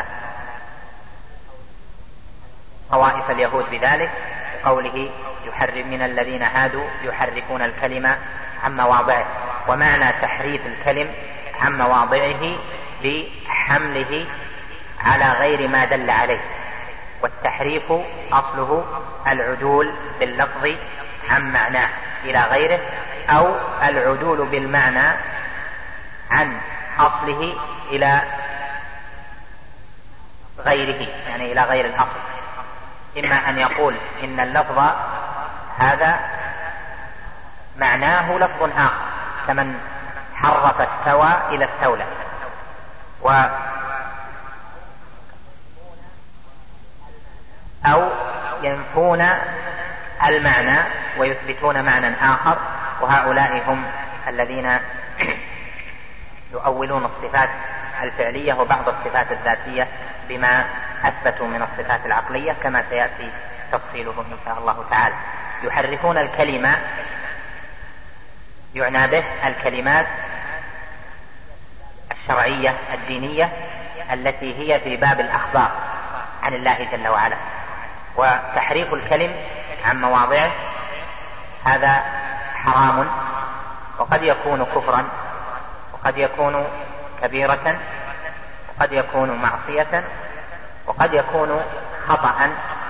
طوائف اليهود بذلك قوله: يحرم من الذين هادوا يحرفون الكلمة عن مواضعه. ومعنى تحريف الكلم عن مواضعه بحمله على غير ما دل عليه، والتحريف أصله العدول باللفظ عن معناه إلى غيره، أو العدول بالمعنى عن أصله إلى غيره، يعني إلى غير الأصل. إما أن يقول إن اللفظ هذا معناه لفظ آخر، كمن حرف استوى إلى استولى، أو ينفون المعنى ويثبتون معنى آخر، وهؤلاء هم الذين يؤولون الصفات الفعلية وبعض الصفات الذاتية بما أثبتوا من الصفات العقلية، كما سيأتي تفصيله إن شاء الله تعالى. يحرفون الكلمة، يعنى به الكلمات الشرعية الدينية التي هي في باب الأخبار عن الله جل وعلا. وتحريف الكلم عن مواضعه هذا حرام، وقد يكون كفرا، وقد يكون كبيرة، وقد يكون معصية، وقد يكون خطأ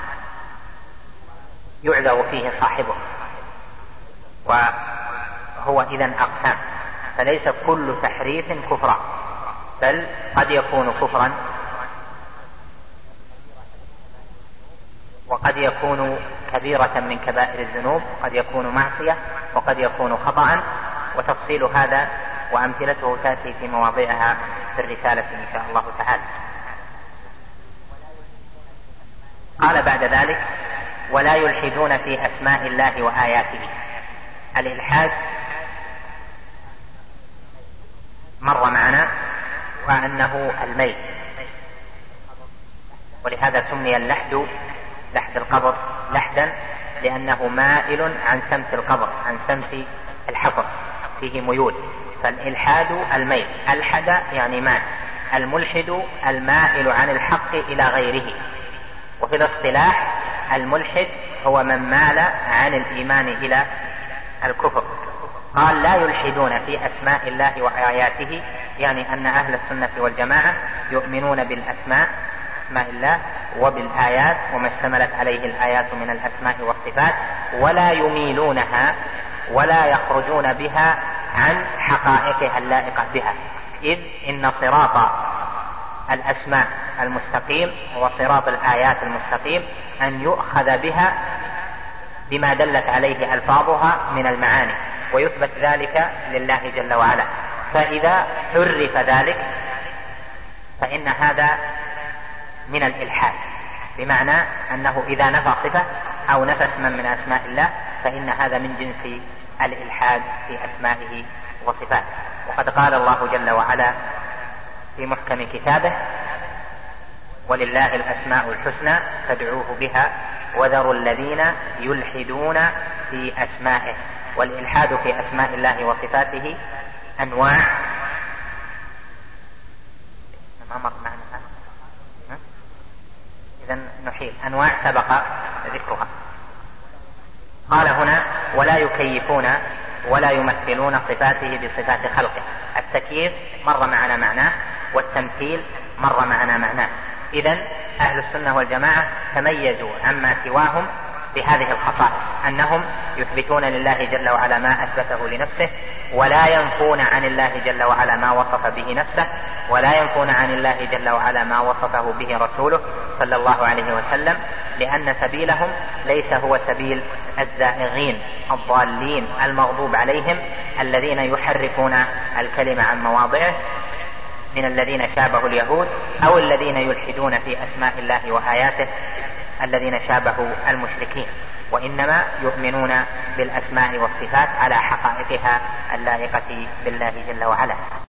يعذر فيه صاحبه، وهو إذن أقسام، فليس كل تحريف كفرا، بل قد يكون كفرا، وقد يكون كبيرة من كبائر الذنوب، قد يكون معصية، وقد يكون خطأ، وتفصيل هذا وأمثلته تأتي في مواضعها في الرسالة إن شاء الله تعالى. قال بعد ذلك: ولا يلحدون في أسماء الله وآياته. الإلحاد مر معنا وأنه الميل، ولهذا سمي اللحد لحد القبر لحدا، لأنه مائل عن سمت القبر، عن سمت الحفر، فيه ميول. فالإلحاد الميل، ألحد يعني مال، الملحد المائل عن الحق إلى غيره. وفي الاصطلاح الملحد هو من مال عن الإيمان إلى الكفر. قال: لا يلحدون في أسماء الله وآياته، يعني أن أهل السنة والجماعة يؤمنون بالأسماء، أسماء الله، وبالآيات وما اشتملت عليه الآيات من الأسماء والصفات، ولا يميلونها ولا يخرجون بها عن حقائقها اللائقة بها، إذ إن صراط الأسماء المستقيم وصراط الآيات المستقيم أن يؤخذ بها بما دلت عليه ألفاظها من المعاني، ويثبت ذلك لله جل وعلا. فإذا حرف ذلك فإن هذا من الإلحاد، بمعنى أنه إذا نفى صفة أو نفى اسما من أسماء الله فإن هذا من جنس الإلحاد في أسمائه وصفاته. وقد قال الله جل وعلا في محكم كتابه: ولله الأسماء الحسنى فادعوه بها وذروا الذين يلحدون في أسمائه. والإلحاد في أسماء الله وصفاته أنواع، ما مر معنا هذا، إذن نحيل أنواع سبق ذكرها. قال هنا: ولا يكيفون ولا يمثلون صفاته بصفات خلقه. التكييف مر معنا معناه، والتمثيل مر معنا معناه. إذن أهل السنة والجماعة تميزوا عما سواهم بهذه الخصائص، أنهم يثبتون لله جل وعلا ما أثبته لنفسه، ولا ينفون عن الله جل وعلا ما وصف به نفسه، ولا ينفون عن الله جل وعلا ما وصفه به رسوله صلى الله عليه وسلم، لأن سبيلهم ليس هو سبيل الزائغين الضالين المغضوب عليهم الذين يحرفون الكلمة عن مواضعه، من الذين شابهوا اليهود، أو الذين يلحدون في أسماء الله وآياته الذين شابهوا المشركين، وإنما يؤمنون بالأسماء والصفات على حقائقها اللائقة بالله جل وعلا.